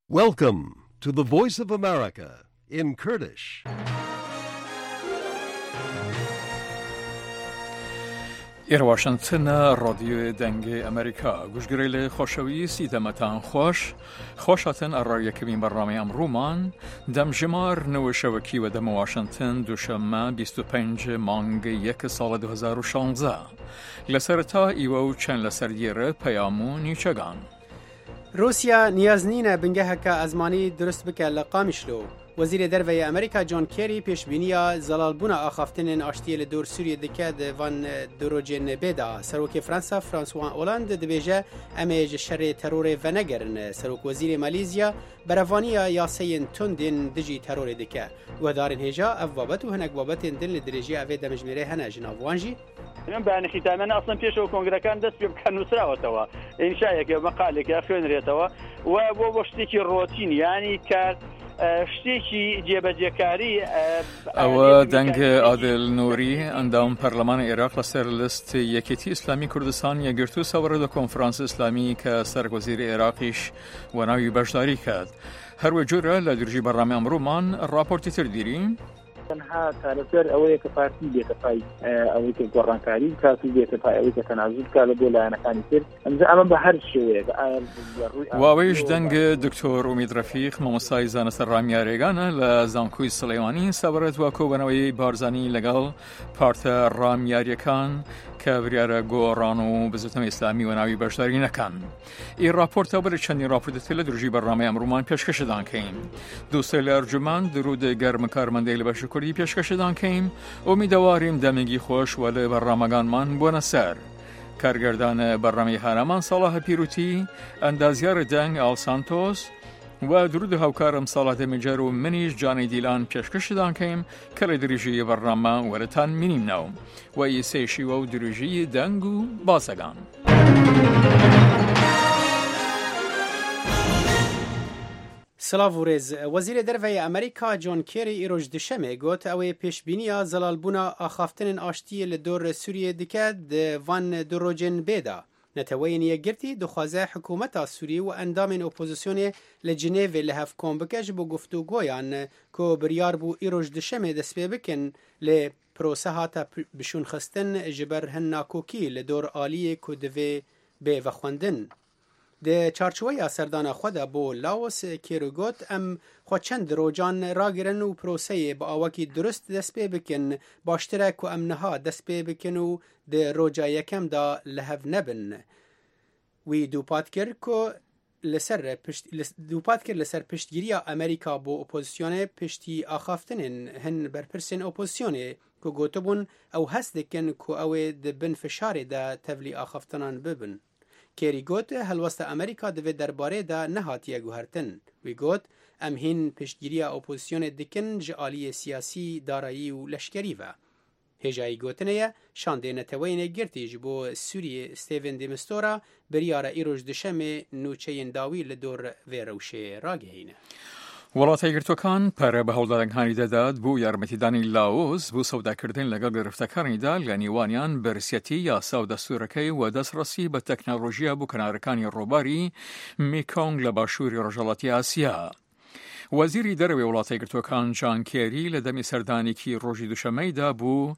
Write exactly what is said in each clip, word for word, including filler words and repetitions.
Welcome to the Voice of America in Kurdish. إیر واشنطن رادیو دنگ امریکا گوشگریل خوشویستی دمتان خوش خوشاتن ارائه کمین برنامه امرومان دم جمار نو شبکی و دم واشنطن دوشنبه بیست و پنج مانگ یک سال دو هزار و شانزده لسرتا ایوو چند لسردیره پیامو نیچگان روسیا نیاز نینه بنگه که ازمانی درست بکه لقامشلو وزیر دروی امریکا جان کری پیشبینی زلالبونا آخافتن آشتی لدور سوریه دکه دوان دروجن بیدا سروک فرانسا فرانسوان اولاند دبیجه امیج شر ترور و نگرن سروک وزیر مالیزیا بروانی یاسین تندین دجی ترور دکه و دارن هجا اوابت و هنگ وابت دن لدرجی اوی دمجمیره هنه جناب وانجی من بان ختامان اصلا پیش او کنگرکان دست به کنوسراوتوا انشاء یک مقاله که خوێنرێتەوە و بۆ شتێکی ڕۆتین یعنی کار شتێکی جێبەجێکاری ئەوە دەنگ عادل نوری ئەندام پەرلەمانی عێراق لەسەر لست یەکێتی ئیسلامی کوردستان یەکگرتووە سەوەڕە لە کۆنفرانس ئیسلامی کە سەرۆکوەزیری عێراقیش وەناوی بەشداری کرد هەروە جۆرە لە درژی بەڕامی ئەمڕۆمان ڕاپۆرتی تر دیرین تنها کارەسەر ئەوەیە کە پارتی بێتە پای ئەوەی کە گۆڕانکاری کاتی بێتە پای ئەوەی کە تەنازول کا لە بۆ لایەنەکانی تر ئەمجا ئەمە بە هەر شێوەیەک واوەیش دەنگ دکتۆر ئومید ڕەفیق مامۆستای زانستە ڕامیارێگانە لە زانکۆی سلەیمانی سەبارەت وە کۆبوونەوەی بارزانی لەگەڵ پارتە ڕامیاریەکان کە بریارە گۆڕان و بزوتنەوەی ئیسلامی و ناوی بەشداری نەکەن. ئی راپۆرتە بەرە چەندی راپۆرتە لە درژی بەڕامەی ئەمڕۆمان پێشکەشدان کەین. دووسێ لە ئەرجومان درود گەرم کارمەندەی لە بەشی کوردی پێشکەشدان کەین ئومیدەواریم دەمێکی خۆش و لە بەڕامەکانمان بۆنە سەر. کارگەردان بەڕامی هەرەمان ساڵاهە پیروتی ئەندازیارە دەنگ ئاڵ سانتۆس و درود هاوکارم ساڵاتە میجەر و منیش جانی دیلان پێشکەشدان کەیم کە لە دریژی بەڕامە وەرەتان مینیمنەوە و ئیسێشی و دروژی دەنگ و باسەگان. سلاو ورز وزیر دروی امریکا جان کری ایروج دشمه گوت اوی پیشبینی زلالبونا آخافتن آشتی لدور سوریه دکه دوان دروجن بیدا نتوین یکگرتی دخوازه حکومت سوریه و اندام اپوزیسیون لجنیو لحف کن بکش بو گفتگویان که بریار بو ایروج دشمه دست پی بکن ل پروسه هاتا بشون خستن جبر هن ناکوکی لدور آلیه که دوی به وخوندن. ده چارچوبه سردان خود با لاوس کیروگوت ام خود چند روجان راگرن و پروسه با آوکی درست دست پی بکن باشترک و امنها دست پی بکن و ده روجا یکم دا لحو نبن وی دوپات کر که لسر پشت دوپات کر لسر پشتگیری امریکا با اپوزیسیون پشتی آخافتنن هن برپرسن اپوزیسیون که گوتبون او هست دکن که او ده بن فشار ده تولی آخافتنان ببن. کری گوت هلوست امریکا دوی درباره دا نهاتیه گوهرتن. وی گوت ام هین پشتگیری اپوزیسیون دکن جعالی سیاسی دارایی و لشکری و. هجایی گوتنه شانده نتوین گرتی جبو سوریه ستیون دیمستورا بریاره ایروش دشم نوچه داوی لدور ویروشه راگهینه. وڵاتە یەکگرتووەکان پارە بە هەوڵدارەکانی دەدات بۆ یارمەتیدانی لاوس بۆ سەوداکردن لەگەڵ گرفتەکانیدا لە نیوانیان بەرزەتی یاسا و دەستوورەکەی و دەستڕەسی بە تەکنۆلۆژیا بۆ کەنارەکانی ڕۆباری میکۆنگ لە باشووری ڕۆژهەڵاتی ئاسیا. وەزیری دەرەوەی وڵاتە یەکگرتووەکان جان کێری لە دەمی سەردانێکی ڕۆژی دووشەمەیدا بۆ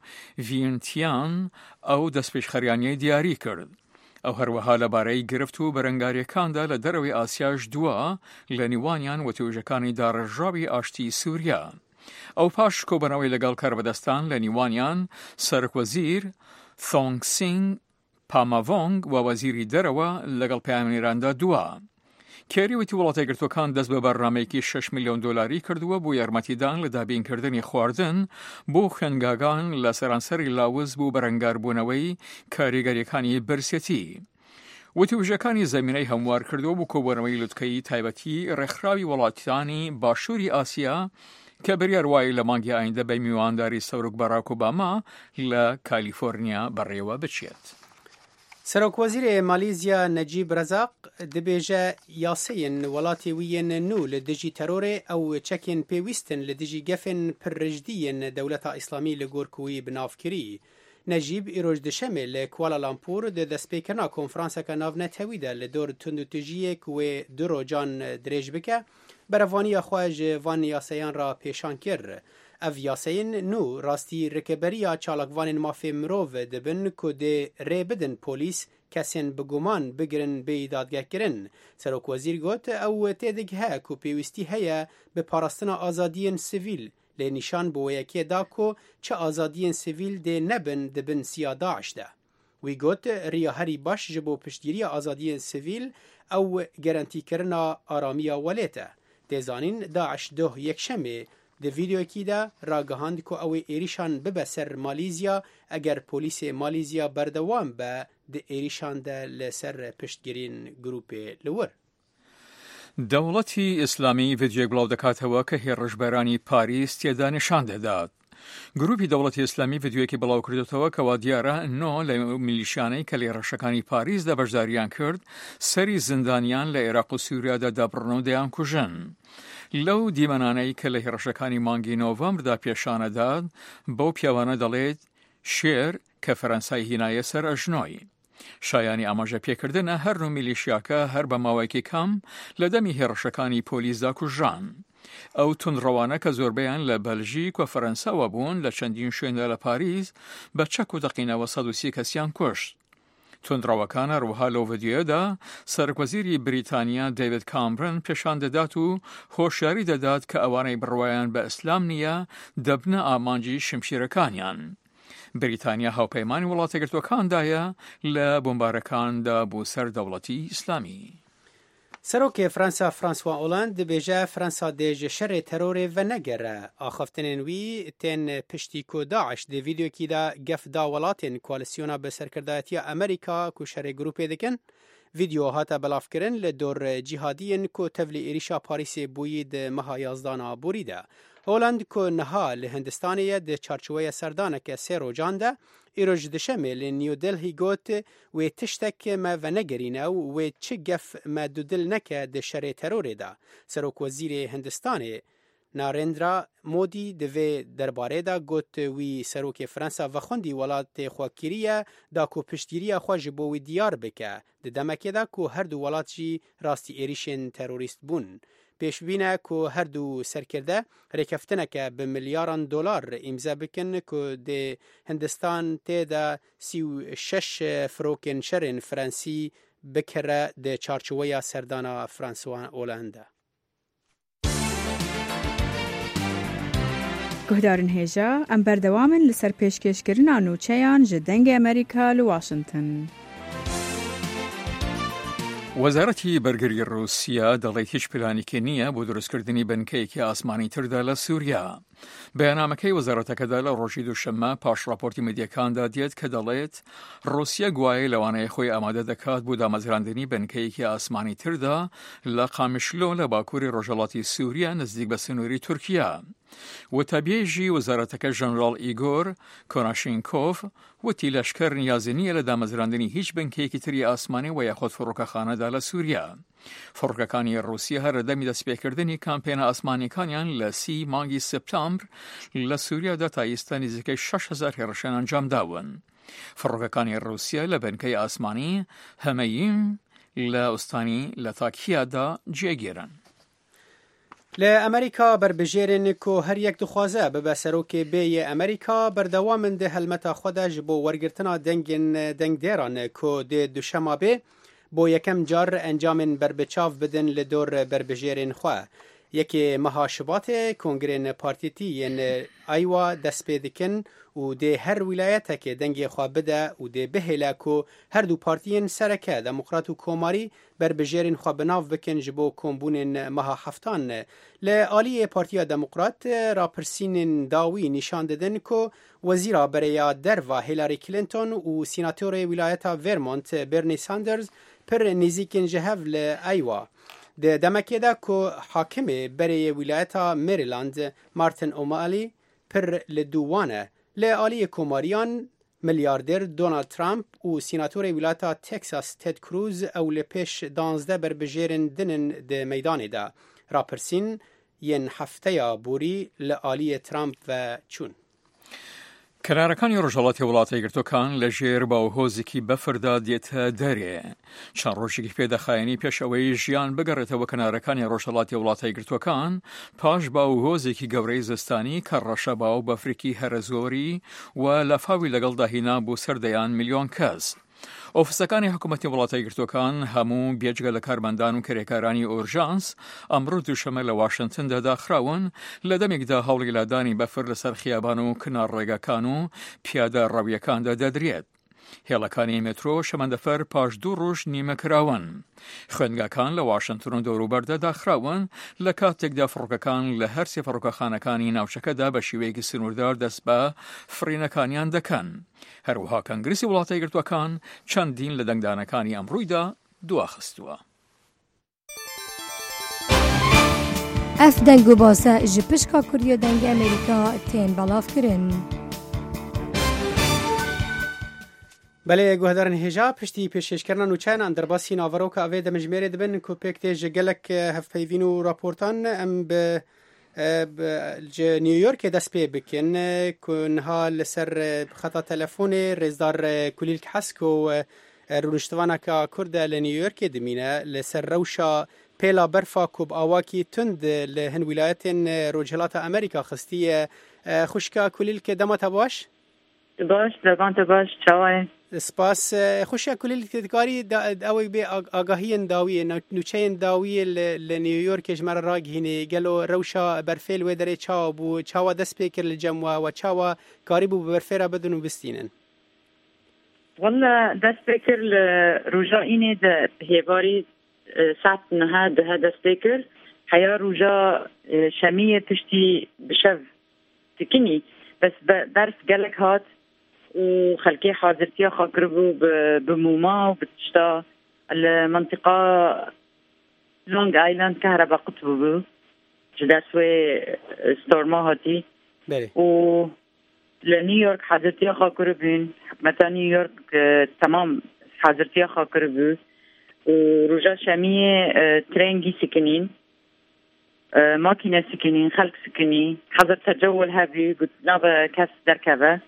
ڤینتیان ئەو دەستپێشخەریانیەی دیاری کرد. ئەو هەروەها لەبارەی گرفت و بەرەنگاریەکاندا لە دەرەوەی ئاسیاش دووە لە نیوانیان وەتیۆژەکانی داڕژاوی ئاشتی سووریا. ئەو پاش کۆبنەوەی لەگەڵ کاربەدەستان لە نیوانیان سەرۆکوەزیر تۆنگسینگ پاماڤۆنگ و وەزیری دەرەوە لەگەڵ پەیامێراندا دووە. کێری وتی وڵاتە یەکگرتووەکان دەست بە بەرنامەیەکی شش میلیۆن دۆلاری کردووە بۆ یارمەتیدان لە دابینکردنی خواردن بۆ خوێندگاگان لە سەرانسەری لاوز بۆ بەرەنگاربوونەوەی کاریگەریەکانی برسەتی. وتی وژەکانی زەمینەی هەموار کردووە بۆ کۆبوونەوەی لوتکەی تایبەتی ڕێکخراوی وڵاتانی باشووری ئاسیا کە بریار وایە لە مانگی ئایندە بە میوانداری سەرۆک باراک ئۆباما لە کالیفۆرنیا بەڕێوە بچێت. سروک وزیر مالیزیا نجیب رزاق دبیجه یاسین ولاتی وین نو لدجی ترور او چکین پیوستن لدجی گفن پررجدین دولت اسلامی لگورکوی بنافکری نجیب ایروج دشمه لکوالالامپور ده دستپیکرنا کنفرانسا که ناو نتوی ده لدور تندوتجیه که دو رو جان دریج بکه بروانی خواهج وان یاسیان را پیشان کر. اف یاسین نو راستی رکبریا چالکوان مافی مروف دبن که ده ری بدن پولیس کسین بگومان بگرن به دادگاه کرن. سروک وزیر گوت او تیدگ ها که پیوستی هیا به پاراستنا آزادین سیویل لنشان بو یکی دا کو چه آزادین سیویل ده نبن دبن سیا داعش ده. وی گوت ریا هری باش جبو پشتگیری آزادین سیویل او گرانتی کرنا آرامیا ولیته. ده زانین داعش ده یک شمه ده ویدیو کی ده راگهاند که او ایریشان ببسر مالیزیا اگر پولیس مالیزیا بردوام به ده ایریشان ده لسر پشتگیرین گروپ لور. دەوڵەتی ئیسلامی ڤیدیۆ بڵاو دەکاتەوە کە هێرشبەرانی پاریس تێدا نیشان دەدات. گروپی دەوڵەتی ئیسلامی ڤیدیۆیەکی بڵاو کردوتەوە کەوا دیارە نۆ لە میلیشیانەی کە لێرەشەکانی پاریسدا بەشداریان کرد سەری زندانیان لە عێراق و سووریادا دەبڕن و دەیان کوژن. لەو دیمەنانەی کە لە هێرشەکانی مانگی نۆڤەمبردا پێشانەدات بەو پیاوانە دەڵێت شێر کە فەرەنسای هینایە سەر ئەژنۆی. شایانی ئاماژە پێکردنە هەر نوو میلیشیاکە هەر بە ماوەیەکی کەم لە دەمی هێرشەکانی پۆلیسدا کوژان. ئەو تونڕەوانە کە زۆربەیان لە بەلژیک و فەرەنساوە بوون لە چەندین شوێندا لە پاریس بە چەک و دەقینەوە سەد و سی کەسیان کوشت. تونڕەوەکانە ڕووها لەو ڤیدیۆدا سەرکوەزیری بریتانیا دەیڤید کامرن پێشان دەدات و هۆشیاری دەدات کە ئەوانەی بڕوایان بە ئیسلام نییە دەبنە ئامانجی شمشیرەکانیان. بریتانیا هاوپەیمانی وڵاتە یەکگرتووەکاندایە لە بۆمبارەکاندا بۆ سەر دەوڵەتی ئیسلامی. سەرۆکی فرانسا فرانسوا ئۆلاند دەبێژە فرانسا دێژە شەڕێ تەرۆرێ ڤە نەگەرە ئاخەفتنên wî tên piştî ku Daesh di vîdyokî de gef da welatên koalisyona bi serkirdayetiya Amerîka ku şerê grûpê dikin. Vîdyo hata belavkirin li dor cîhadiyên ku tevlî êrişa Parîsê bûyî di meha yazdana borî de. Holand ku niha li Hindistanê ye di çarçoveya serdaneke sê rojan de îroj dişemê li New Delhi got wê tiştek me venegerîne û wê çi gef me dudil neke di şerê terorê de. Serokwezîrê Hindistanê Narendra Modi di vê derbarê de got wî serokê Fransa vexwendî welatê xwe kiriye da ku piştgiriya xwe ji bo wî diyar bike di demekê de ku her du welat jî rastî êrişên terorîst bûn. Pêşbîne ku her du serkirde rêkeftineke bi milyaran dolar îmze bikin ku dê Hindistan tê de sî û şeş firokên şerên Fransî bikire di çarçoveya serdana François Hollande. گهدارن هێژە ئەم بەردەوامن لەسەر پێشکەشکردنا نوچەیان ji dengê Amerîka li Washington. وەزارەتی بەرگری رووسیا دەڵێت هیچ پلانێکی نییە بۆ دروستکردنی بنکەیەکی ئاسمانی تردا لە سووریا. بەیاننامەکەی وەزارەتەکەدا لە ڕۆژی دووشەممە پاش راپۆرتی میدیەکاندا دێت کە دەڵێت ڕۆسیا گوایە لەوانەیە خۆی ئامادە دەکات بۆ دامەزراندنی بنکەیەکی ئاسمانی تردا لە قامیشلۆ لە باکووری ڕۆژهەڵاتی سووریا نزدیک بە سنووری تورکیا. وتەبێژی وەزارەتەکە ژەنڕاڵ ئیگۆر کۆناشینکۆف وتی لەشکەر نیازی نییە لە دامەزراندنی هیچ بنکەیەکی تری ئاسمانی و یاخۆت فڕۆکەخانەدا لە سووریا. فڕۆکەکانی ڕووسیا هەر لەدەمی دەستپێکردنی کامپێنە ئاسمانیەکانیان لە سی مانگی سپتامبر لە سووریادا تا ئێستا نزیکەی شەش هەزار هێرشان ئەنجام داون. فڕۆکەکانی ڕووسیا لە بنکەی ئاسمانی هەمەییم لە ئوستانی لە تاکیادا جێگیرن. لە ئەمریکا بربژێرن کو هەر یەک دخوازە ببە سەرۆکێ بێیە ئەمریکا بەردەوامن دە هەلمەتا خۆدا ji بۆ وەرگرتنا دەنگên دەنگدێران کو دێ دوشەما بێ بۆ یەکەم جار ئەنجامên بربچاو بدن لە دۆر بربژێرên xwe. Yekê meha şibatê kongrên partîtî yên aywa dest pê dikin û dê her wîlayetekê dengê xwe bide û dê bihêle ku her du partiyên sereke demokrat û komarî berbijêrên xwe binav bikin ji bo kombûnên meha heftan. Li aliyê Partiya Demokrat rapirsînên dawî nîşan didin ku wezîra bereya derva Hillary Clinton û sînatorê wîlayeta Vermont Bernie Sanders pir nêzîkên ji hev li aywa. د دمکه دا کو حاکم برای ولایت مریلند مارتین اومالی پر لدوانه لعالی کوماریان میلیاردر دونالد ترامپ و سیناتور ولایت تکساس تد کروز او لپیش دانزده بر بجیرن دنن د میدان دا راپرسین ین هفته یا بوری لعالی ترامپ و چون. کەنارەکانی ڕۆژهەڵاتی وڵاتە یەکگرتووەکان لە ژێر باوهۆزێکی بەفردا دێتە دەرێ. چەند ڕۆژێکی پێدەخایەنی پێش ئەوەی ژیان بگەڕێتەوە کەنارەکانی ڕۆژهەڵاتی وڵاتە یەکگرتووەکان پاش باوهۆزێکی گەورەی زستانی کە ڕەشە باو بەفرێکی هەرە زۆری و لەفاوی لەگەڵدا هێنا بۆ سەردەیان میلیۆن کەس. ئۆفیسەکانی حکوومەتی وڵاتە یەکگرتووەکان هەموو بێجگە لە کارمەندان و کەرێکارانی ئۆرژانس ئەمڕۆ دووشەمە لە واشنگتندا داخراون لە دەمێکدا هەوڵی لادانی بەفر لەسەر خیابان و کنار ڕێگەکان و پیادە ڕەویەکاندا دەدرێت. هێڵەکانی مترۆ شەمەندەفەر پاش دوو ڕۆژ نیمە کراون. خوێندگاکان لە واشنگتن و دەوروبەردا داخراون لە کاتێکدا فڕۆکەکان لە هەر سێ فڕۆکەخانەکانی ناوچەکەدا بە شێوەیەکی سنووردار دەست بە فرینەکانیان دەکەن. هەروەها کەنگرسی وڵاتە یەکگرتووەکان چەندین لە دەنگدانەکانی ئەمڕۆیدا دواخستووە. ئەف دەنگ و باسە ji pişka Kuriya dengê Amerîka tên belavkirin. بله گوهدارن هجا پشتی پیشکردن نوچان اندر باسی ناوروک اوی دمجمری دبن کو پکت جگلک هف پیوین و راپورتان ام به نیویورک دست پی بکن کنها لسر خطا تلفون رزدار کلیل حسک و رونشتوانا که کرد لنیویورک دمینه لسر روشا پیلا برفا کوب آواکی تند لهن ولایت روجهلات امریکا خستی خوشکا کلیل که دمات باش؟ باش درگان باش چاوای سپاس خوشی کلیل کاری اوی به آگاهی داوی نوچه داوی ل نیویورک جمر راگینه گلو روشا برفیل و در چاو بو چاو دست پیکر لجمع و چاو کاری بو برفیرا بدون بستینن والله دست پیکر روجا اینه ده هیواری ساعت نها ده دست پیکر حیا روجا شمیه پشتی بشو تکنی بس درس گلک هات و خلقي حاضرتي خاكربو بموما وبتشتا المنطقة لونج آيلاند كهرباء قطبو جدا سوي ستورما هاتي و لنيويورك حاضرتي خاكربين حكمتا نيويورك تمام حاضرتي خاكربو ورجال شامية ترينجي سكنين ماكينة سكنين خلق سكنين حضر تجول هابي قلت نابا كاس دركبة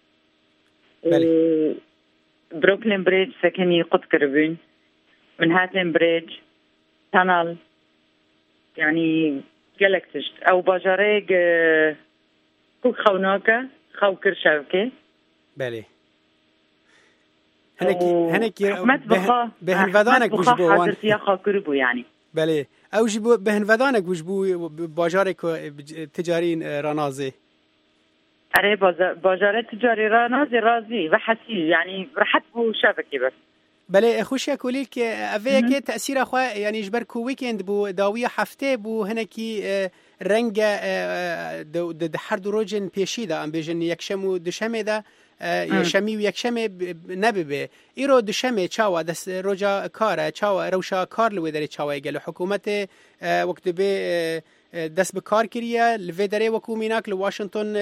بله. بروكلين بريدج سكني قد كربين منهاتن بريدج تانل يعني جالكتشت او باجاريق كوك خوناكا خو كرشاوكي بله هنك هنك بهنفدانك وجبو حاضر فيها خاكربو يعني بله او جبو بهنفدانك وجبو باجارك تجارين رانازي أري باجارة تجاري رانازي رازي وحسي يعني رحت بو شبكة بس بله خوشي كوليل كي افيك تأثير اخو يعني جبركو ويكند بو داوية حفته بو هنكي رنگ د هر دو روزن پیشی دا ام بجن یکشم دشمه دا یشمی و یکشم نببه ایرو دشمه چاوا دست روزا کار چاوا روشا کار لوی داره چاوا گل حکومت وقت به دست به کار کریه لوی داره وکومیناک لواشنگتن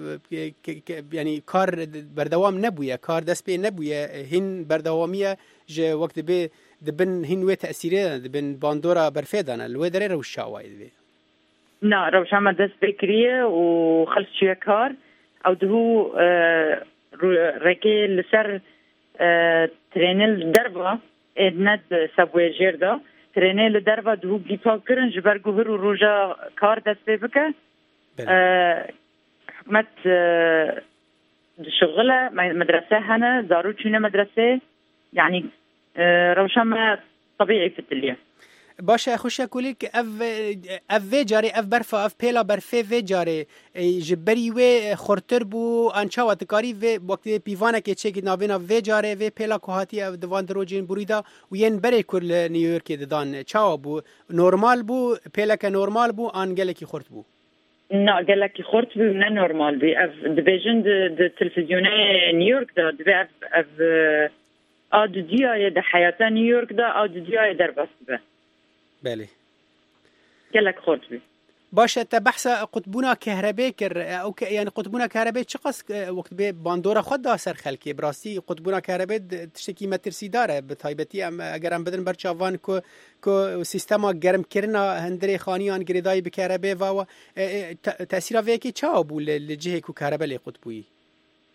یعنی کار بردوام نبویه کار دست به نبویه هن بردوامیه ج وقت به دبن هن و تأثیره دبن باندورا برفیدانه لوی داره روشا واید نا روشا ما دست بكرية وخلص شوية كار أو دهو آه ركي لسر آه ترينيل دربا ادند سابوي جيردا ترينيل دربا دهو بيبا كرن جبرگو هرو روجا كار دست ببكا آه حكمت آه شغلة مدرسة هنا زارو چونه مدرسة يعني آه روشا ما طبيعي في التلية باشه خوشی کولیک اف اف جاری اف برفا اف پیلا برفه و جاری جبری و خورتر بو انچاوات کاری و وقت پیوانه که چه ناوینا و جاری و پیلا کوهاتی اف دوان دروجین بریدا و ین بری کل نیویورک ددان چاو بو نورمال بو پیلا که نورمال بو انگله کی خورت بو نه گله کی خورت بو نه نورمال بی اف دیویژن د تلویزیونه نیویورک دا د اف اف اد دیای د حیات نیویورک دا اد دیای در بس به بله گلک خورد بی باشه تا بحث قطبونا کهربی کر او که یعنی قطبونا کهربی چقاس وقت به باندورا خود دا سر خلکی براستی قطبونا کهربی تشکی مترسی داره به تایبتی ام اگر ام بدن برچاوان کو کو سیستما گرم کرنا هندری خانیان گریدای به کهربی و تاثیر وی کی چا بو لجهه کو کهربی قطبوی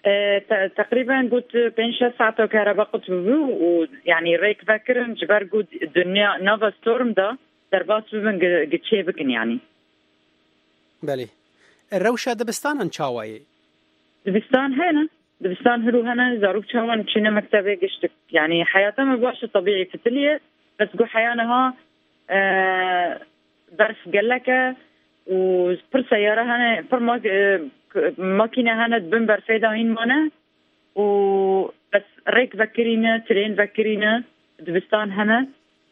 تقريبا قلت بين شا ساعة كهرباء قطبه ويعني ريك فاكرن جبر قد الدنيا نوفا ستورم ده دربات ببن قد شي بكن يعني. بله الروشة دبستان انشاوي دبستان هنا دبستان هلو هنا زاروك شوان كشنا مكتبه قشتك يعني حياتها ما بواش طبيعي في تلية بس قو حيانها آه برف قلكة وبر سيارة هنا بر ماكينة هنا دبن برفيدة وين مانا وبس ريك فكرينا ترين فكرينا دبستان هنا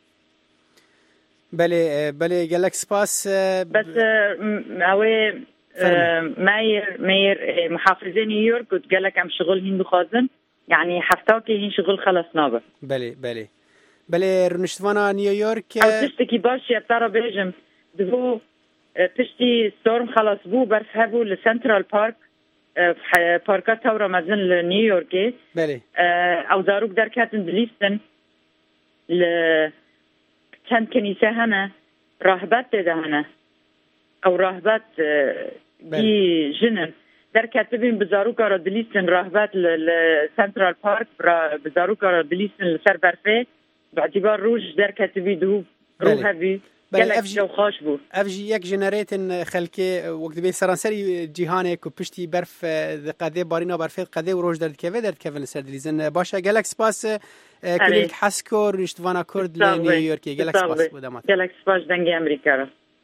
بله بله قالك سباس بس اوي ماير ماير محافظين نيويورك وقال لك عم شغل هين بخازن يعني حفتاكي هين شغل خلص نابه بله بله بله رنشتوانا نيويورك او تشتكي باش يا ترى بيجم دهو تشتي ستورم خلص بو برف هبو لسنترال بارك في باركات تورا مازن لنيويورك بله او زاروك دركاتن دليستن ل كان كنيسة هنا راهبات ده هنا أو راهبات دي جنن در كاتبين بزاروكا ردليسن راهبات لسنترال بارك بزاروكا ردليسن لسر برفة باعتبار روج در كاتبين دهو روها بي قالك جو خوش بو أفجي يك جنريتن خلكي وقت بي سرانسري جيهاني كو بشتي برف قادي بارينا برفيت قادي وروج درد كيفي درد كيفي لسر دليزن باشا قالك سباس كليك حسكور رشتوانا كرد لنيويوركي قالك سباس بودامات قالك سباس دنجي أمريكا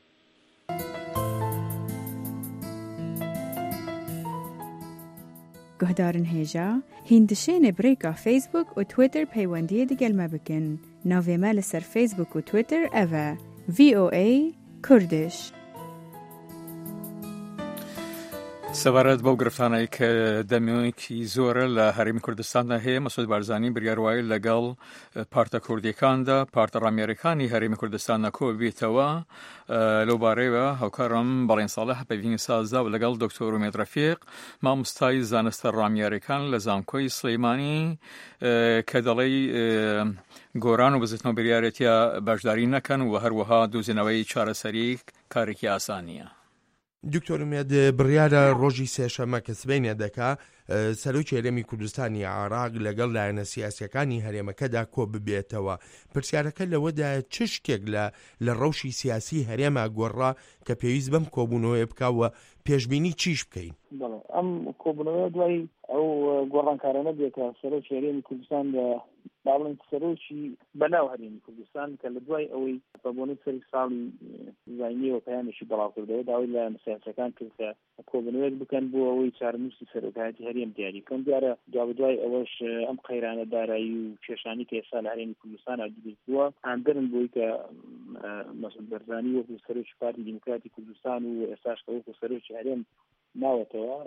گهدارن هیجا هندشین بريكا فيسبوك و تويتر پەیوەندیە دگەل ما بکن ناوێمە لەسەر فيسبوك و تويتر ئەڤە ڤی ئۆ ئەی کوردش. سەبارەت بەو گرفتانەی کە دەمێکی زۆرە لە هەرێمی کوردستاندا هەیە مەسعود بارزانی بریاروایی لەگەڵ پارتە کوردیەکاندا پارتە ڕامیەرەکانی هەرێمی کوردستاندا کۆ بێتەوە لەو بارەیەوە هاوکارم بەڵێن ساڵح پەیوەندی سازدا و لەگەڵ دکتۆر ومێد ڕەفیق مامۆستای زانستە ڕامیەرەکان لە زانکۆی سلەیمانی کە دەڵێ گۆران و بزیتنەوە بریارەتیە باشداری نەکەن و هەروەها دۆزینەوەی چارەسەری کارێکی ئاسانیە. دکتۆر ومێد بڕیارە ڕۆژی سێشەمە کە سبەینێ دەکا سەرۆکی هەرێمی کوردستانی عێراق لەگەڵ لایەنە سیاسیەکانی هەرێمەکەدا کۆ ببێتەوە. پرسیارەکە لەوەدا چ شتێک لە لە ڕەوشی سیاسی هەرێمە گۆڕا کە پێویست بەم کۆبوونەوەی بکاوە پێشبینی چیش بکەین؟ ئەم کۆبوونەوە دوای ئەو گۆڕانکارانە بێتە سەرۆکی هەرێمی کوردستان باڵێن سەرۆکی بەناو هەرێمی کوردستان کە لە دوای ئەوەی بەبوونی سەری ساڵی زاینیەوە پەیامێکی بەڵاوکردەوە داوای لە سیاسەکان کرد کە کۆبوونەوەک بکەن بۆ ئەوەی چارەنووسی سەرۆکایەتی هەرێم دیاری بکەن. دیارە دوا بەدوای ئەوەش ئەم قەیرانە دارایی و کێشانی کە ئێستا لە هەرێمی کوردستان دروست بووە ئاندرن بۆی کە مەسعود بەرزانی وەکو سەرۆکی پارتی دیموکراتی کوردستان و ئێستاش وەکو سەرۆکی هەرێم ناوەتەوە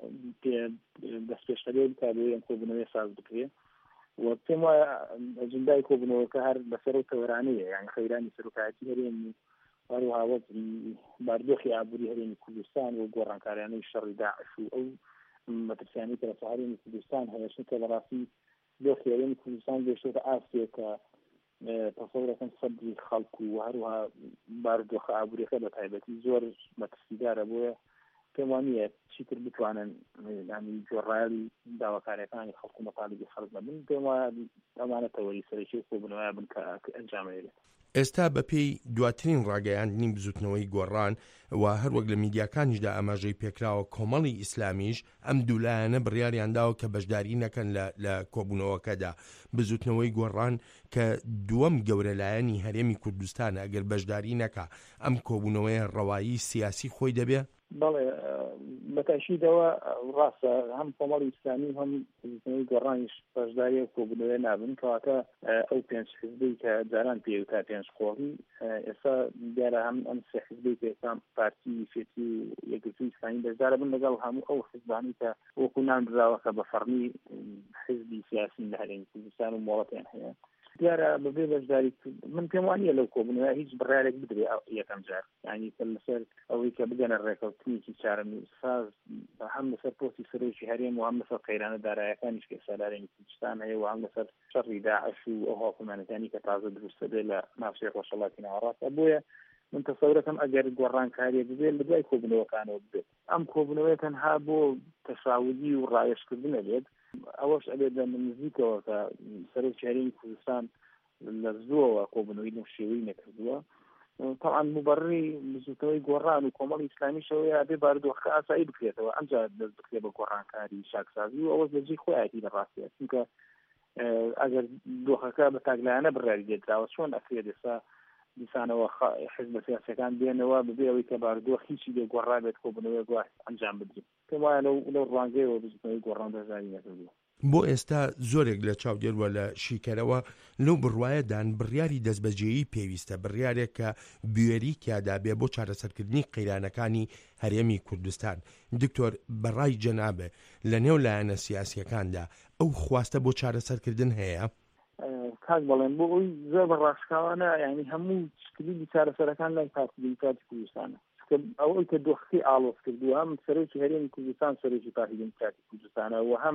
دەست پێشنەرێ بکات بۆ ئەم کۆبوونەوەی ساز بکرێت و پێم وایە ئەجندای کۆبوونەوەکە هەر بەسەرەوە تەوەرانەیە یعنی خەیرانی سەرۆکایەتی هەرێم هەروەها وەزعی باردۆخی ئابووری هەرێمی کوردستان و گۆڕانکاریانەی شەڕی داعش و ئەو مەترسیانەی کە لە هەرێمی کوردستان هەیە کە بەڕاستی دۆخی هەرێمی کوردستان گەیشتۆتە ئاسیە کە تەسەورەکەن سەدری خەڵک و هەروەها باردۆخە ئابووریەکە بە تایبەتی زۆر مەترسیدارە بۆیە پێم وانییە چیتر بتوانن ینی جۆڕایەڵی داواکاریەکانی خەڵک و مەطالبی خەڵک بن. پێم وایە ئەمانە تەوەری سەرەکی کۆبوونەوەیە بن کە ئەنجامەیەرێت. ئێستا بەپێی دواترین ڕاگەیاندنی بزوتنەوەی گۆڕان و هەروەک لە میدیاکانیشدا ئاماژەی پێکراوە کۆمەڵی ئیسلامیش ئەم دوولایەنە بڕیاریانداوە کە بەشداری نەکەن لە کۆبوونەوەکەدا. بزوتنەوەی گۆڕان کە دووەم گەورەلایەنی هەرێمی کوردستانە ئەگەر بەشداری نەکا ئەم کۆبوونەوەی ڕەوایی سیاسی خۆی دەبێ؟ بەڵێ بەتاشیدەوە ڕاستە هەم کۆمەڵی ئیسلامی هەم بزوتنەوەی گۆڕانیش بەشداری کۆبوونەوەی نابن کەواتە ئەو پێنج حیزبی کە جاران پێوتا پێنج خۆڵی ئێستا دیارە هەم ئەم سێ حیزبی کە ئێستا پارتی فێتی و یەکگرتووی ئیسلامی بەشدارە بن لەگەڵ هەموو ئەو حیزبانی کە وەکو نامدراوە کە بە فەرمی حیزبی سیاسی لە هەرێمی کوردستان و مۆڵەتیان هەیە. دیارە بەبێ بەشداری من پێم وانییە لەو کۆبوونەوە هیچ بڕیارێک بدرێ یەکەم جار ینی لەسەر ئەوەی کە بگەنە ڕێکەوتنیی چارەنووسساز هەم لەسەر پۆستی سەرۆکی هەرێم و هەم لەسەر قەیرانە دارایەکانیش کە ئێستا لە هەرێمی کوردستان هەیە و هەم لەسەر شەڕی داعش و ئەو هاوکۆمانەکانی کە تازە دروستە بێ لە ناوچەی ڕۆژهەڵاتی ناوەڕاستە. بۆیە من تەسەورەکەم ئەگەر گۆڕانکاریە ببێت لە دوای کۆبنەوەکانەوە بێت ئەم کۆبنەوەی تەنها بۆ تەساوودی و ڕایشکردنە بێت ئەوەش ئەبێت لە نزیکەوە کە سەرۆکی هەرێمی کوردستان لە زووەوە کۆبنەوەی لەم شێوەی نەکردووە. طبعا مبرری بزوتەوەی گۆڕان و کۆمەڵی ئیسلامیشەوەی ئەبێ بارودۆخە ئاسایی بکرێتەوە ئەمجا دەست بکرێت بە گۆڕانکاری شاکسازی و ئەوەش لەجێی خۆیەتی لە ڕاستیە چونکە ئەگەر دۆخەکە بە تاگلایانە بڕیاری دێتراوە چۆن ئەکرێت ئێستا دیسانەوە حزب سیاسەکان بێنەوە ببێ ئەوەی کە بارودۆخ هیچی لێ گۆڕا بێت کۆبنەوەی گواه ئەنجام بدرێت پێم وایە لەو لەو ڕوانگەیەوە بزوتەوەی گۆڕان دەزانی نەکردووە. بۆ ئێستا زۆرێک لە چاودێرەوە لە شیکەرەوە لەو بڕوایەدان بڕیاری دەستبەجێیی پێویستە، بڕیارێک کە بوێریکیادا بێ بۆ چارەسەرکردنی قەیرانەکانی هەرێمی کوردستان. دکتۆر بەڕای جەنابێ لە نێو لایەنە سیاسیەکاندا ئەو خواستە بۆ چارەسەرکردن هەیە؟ کاک بەڵێن بۆ ئەوی زۆر بەڕاستکاوانە ینی هەموو شکلی چارەسەرەکان لای پارتی دموکراتی کوردستانە ئەوەی کە دۆخەکەی ئاڵۆز کردووە هەم سەرۆکی هەرێمی کوردستان سەرۆکی پارتی دموکراتی کوردستانە و هەم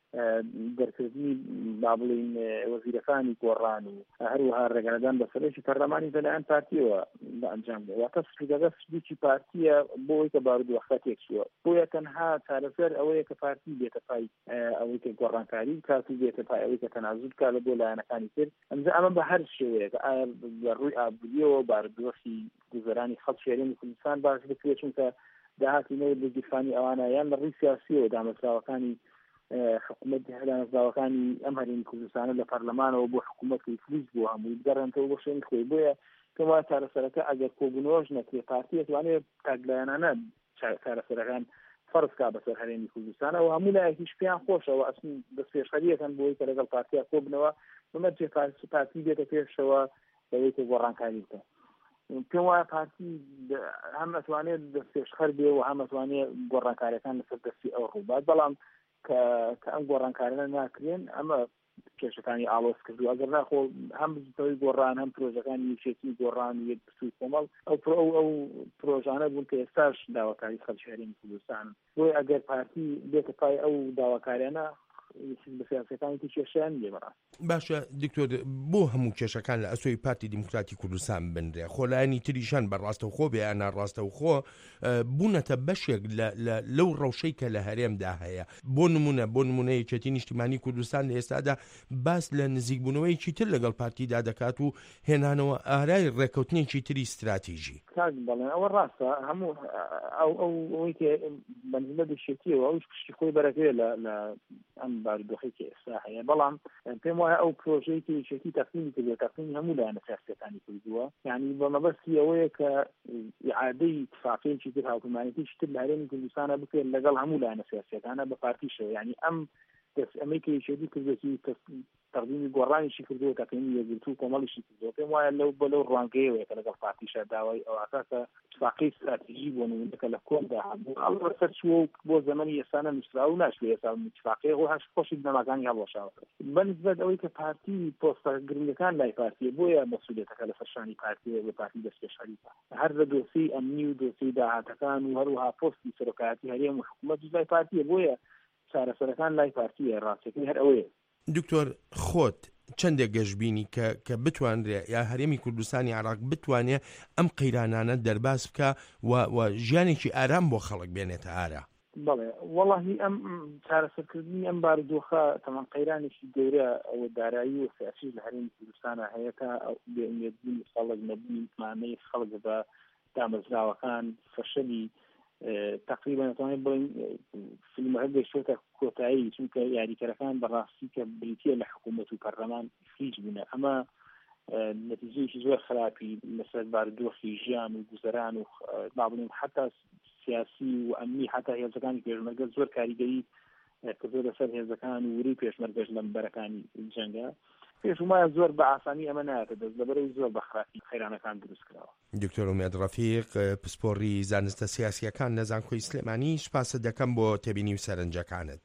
دەرکردنی با بڵین وەزیرەکانی گۆڕان و هەروەها ڕێگەدان بە سەرۆکی پەرلەمانی بەلایەن پارتیەوە بە ئەنجام بێت واتە سپیدەگە سپیکی پارتیە بۆی کە بارودۆخە تێکچووە بۆیە تەنها چارەسەر ئەوەیە کە پارتی بێتە پای ئەوەی کە گۆڕانکاری بکات و بێتە پای ئەوەی کە تەنازول بکات لە بۆ لایەنەکانی تر ئەمجا ئەمە بە هەر شێوەیە کە ئایا بە ڕووی ئابووریەوە بارودۆخی گوزەرانی خەڵکی هەرێمی کوردستان باش بکرێت چونکە داهاتینەوە بەگیرفانی ئەوانە یان لە ڕووی سیاسیەوە دامەزراوەکانی حکوومەت هەدانەزراوەکانی ئەم هەرێمی کوردستانە لە پەرلەمانەوە بۆ حکوومەتی فلیس بۆ هەمووی بگەڕێنەوە بۆ شوێنی خۆی بۆیە پێم وایە چارەسەرەکە ئەگەر کۆبوونەوەش نەکرێت پارتی دەتوانێت تاگلایانانە چارەسەرەکان فەرز کا بەسەر هەرێمی کوردستانە و هەموو لایەکیش پێیان خۆشەوە ئەسن دەست پێشخەریەکەن بۆی کە لەگەڵ پارتیا کۆبنەوە بمە جێ پارتی بێتە پێشەوە لەوەی کە گۆڕانکاری بکە. پێم وایە پارتی هەم ئەتوانێت دەست پێشخەر بێ و هەم ئەتوانێت گۆڕانکاریەکان لەسەر دەستی ئەو ڕووبات بەڵام کە ئەم گۆڕانکارانە ناکرێن ئەمە کێشەکانی ئاڵۆز کردو ئەگەر ناخۆ هەم بزوتەوەی گۆڕان هەم پرۆژەکانی یەکێتی گۆڕان و یەکگرتووی کۆمەڵ ئەو ئەو ئەو پرۆژانە بوون کە ئێستاش داواکاری خەڵکی هەرێمی کوردستان بۆی ئەگەر پارتی بێتە پای ئەو داواکاریانە بەسیاسەکانی کێشیان لێ بەڕاست. باشە دکتۆر بۆ هەموو کێشەکان لە ئەسۆی پارتی دیموکراتی کوردستان بنرێ خۆلایانی تریشان بەڕاستەوخۆ بێ یان ناڕاستەوخۆ بوونەتە بەشێک لەو ڕەوشەی کە لە هەرێمدا هەیە بۆ نمونە بۆ نمونە یەکێتی نیشتیمانی کوردستان لە ئێستادا باس لە نزیکبوونەوەیکی تر لەگەڵ پارتیدا دەکات و هێنانەوە ئارای ڕێکەوتنێکی تری استراتیژی. کاک بەڵێن ئەوە ڕاستە هەموو ئەو ئەوەی کە بەنسبە دەشێتیەوە ئەوش پشتی خۆی بەرەکرێت لە ئەم بارودۆخی کە ئێستا هەیە بەڵام پێم وایە ئەو پرۆژەی کە یەکێتی تەقسیمی کردووە تەقسیمی هەموو لایەنە سیاسیەکانی کردووە یعنی بە مەبەستی ئەوەیە کە ئیعادەی اتفاقیەکی تر هاوکردمانیەتیش تر لە هەرێمی کوردستانە بکرێت لەگەڵ هەموو لایەنە سیاسیەکانە بە پارتیشەوە یعنی ئەم دەست ئەمەی کە یەکێتی کردوەتی تەقدیمی گۆڕانیشی کردووە تەقدیمی یەکگرتوو کۆمەڵیشی کردووە پێم وایە لەو بە لەو ڕوانگەیەوەیە کە لەگەڵ پارتیشە داوای ئەو ئاساسە اتفاقی استراتیژی بۆ نمونەکە لە کۆمدا هەبوو ئەڵ سەر چووە بۆ زەمەنی ئێستانە نووسراو و ناشوێ ئێستا اتفاقی خۆ هەش خۆشی بنەماکانی هەڵوەشاوە بەنسبەت ئەوەی کە پارتی پۆستە گرنگەکان لای پارتیە بۆیە مەسئولیەتەکە لە سەرشانی پارتیە بە پارتی دەست پێشخەریکە هەر لە دۆسی ئەمنی و دۆسی داهاتەکان و هەروەها پۆستی سەرۆکایەتی هەرێم و حکوومەت لای پارتیە بۆیە چارەسەرەکان لای پارتیە ڕاستەکەی هەر ئەوەیە. دکتۆر خۆت چەندێک گەشتبینی کە کە بتوانرێ یا هەرێمی کوردستانی عراق بتوانێت ئەم قەیرانانە دەرباز بکە و ژیانێکی ئارام بۆ خەڵک بێنێتە ئارا؟ بەڵێ وەڵاهی ئەم چارەسەرکردنی ئەم بارودۆخە تەمان قەیرانێکی گەورە ئەوە دارایی و سیاسی لە هەرێمی کوردستانە هەیە کە بێئومێدبوونی خەڵک نەبوونی متمانەی خەڵک بە دامەزراوەکان فەشەلی تقریبا نتوانێت بڵین فیلمە هەر گەیشتوتە کۆتایی چونکە یاریکەرەکان بەڕاستی کە بریتیە لە حکوومەت و پەرلەمان فریج بوونە ئەمە نەتیجەیەکی زۆر خراپی لەسەر بارودۆخی ژیان و گوزەران و با بڵین حتا سیاسی و ئەمنی حتا هێزەکانی پێشمەرگە زۆر کاریگەری کردووە لەسەر هێزەکان و وری پێشمەرگەش لە بەرەکانی جەنگە پێشمایە زۆر بە ئاسانی ئەمە نایەتە دەست لەبەرەوەی زۆر بە خراپی خەیرانەکان دروست کراوە. دکتۆر ئومێد ڕەفیق پسپۆڕی زانستە سیاسیەکان لە زانکۆی سلێمانی سپاسە دەکەم بۆ تێبینی و سەرنجەکانت.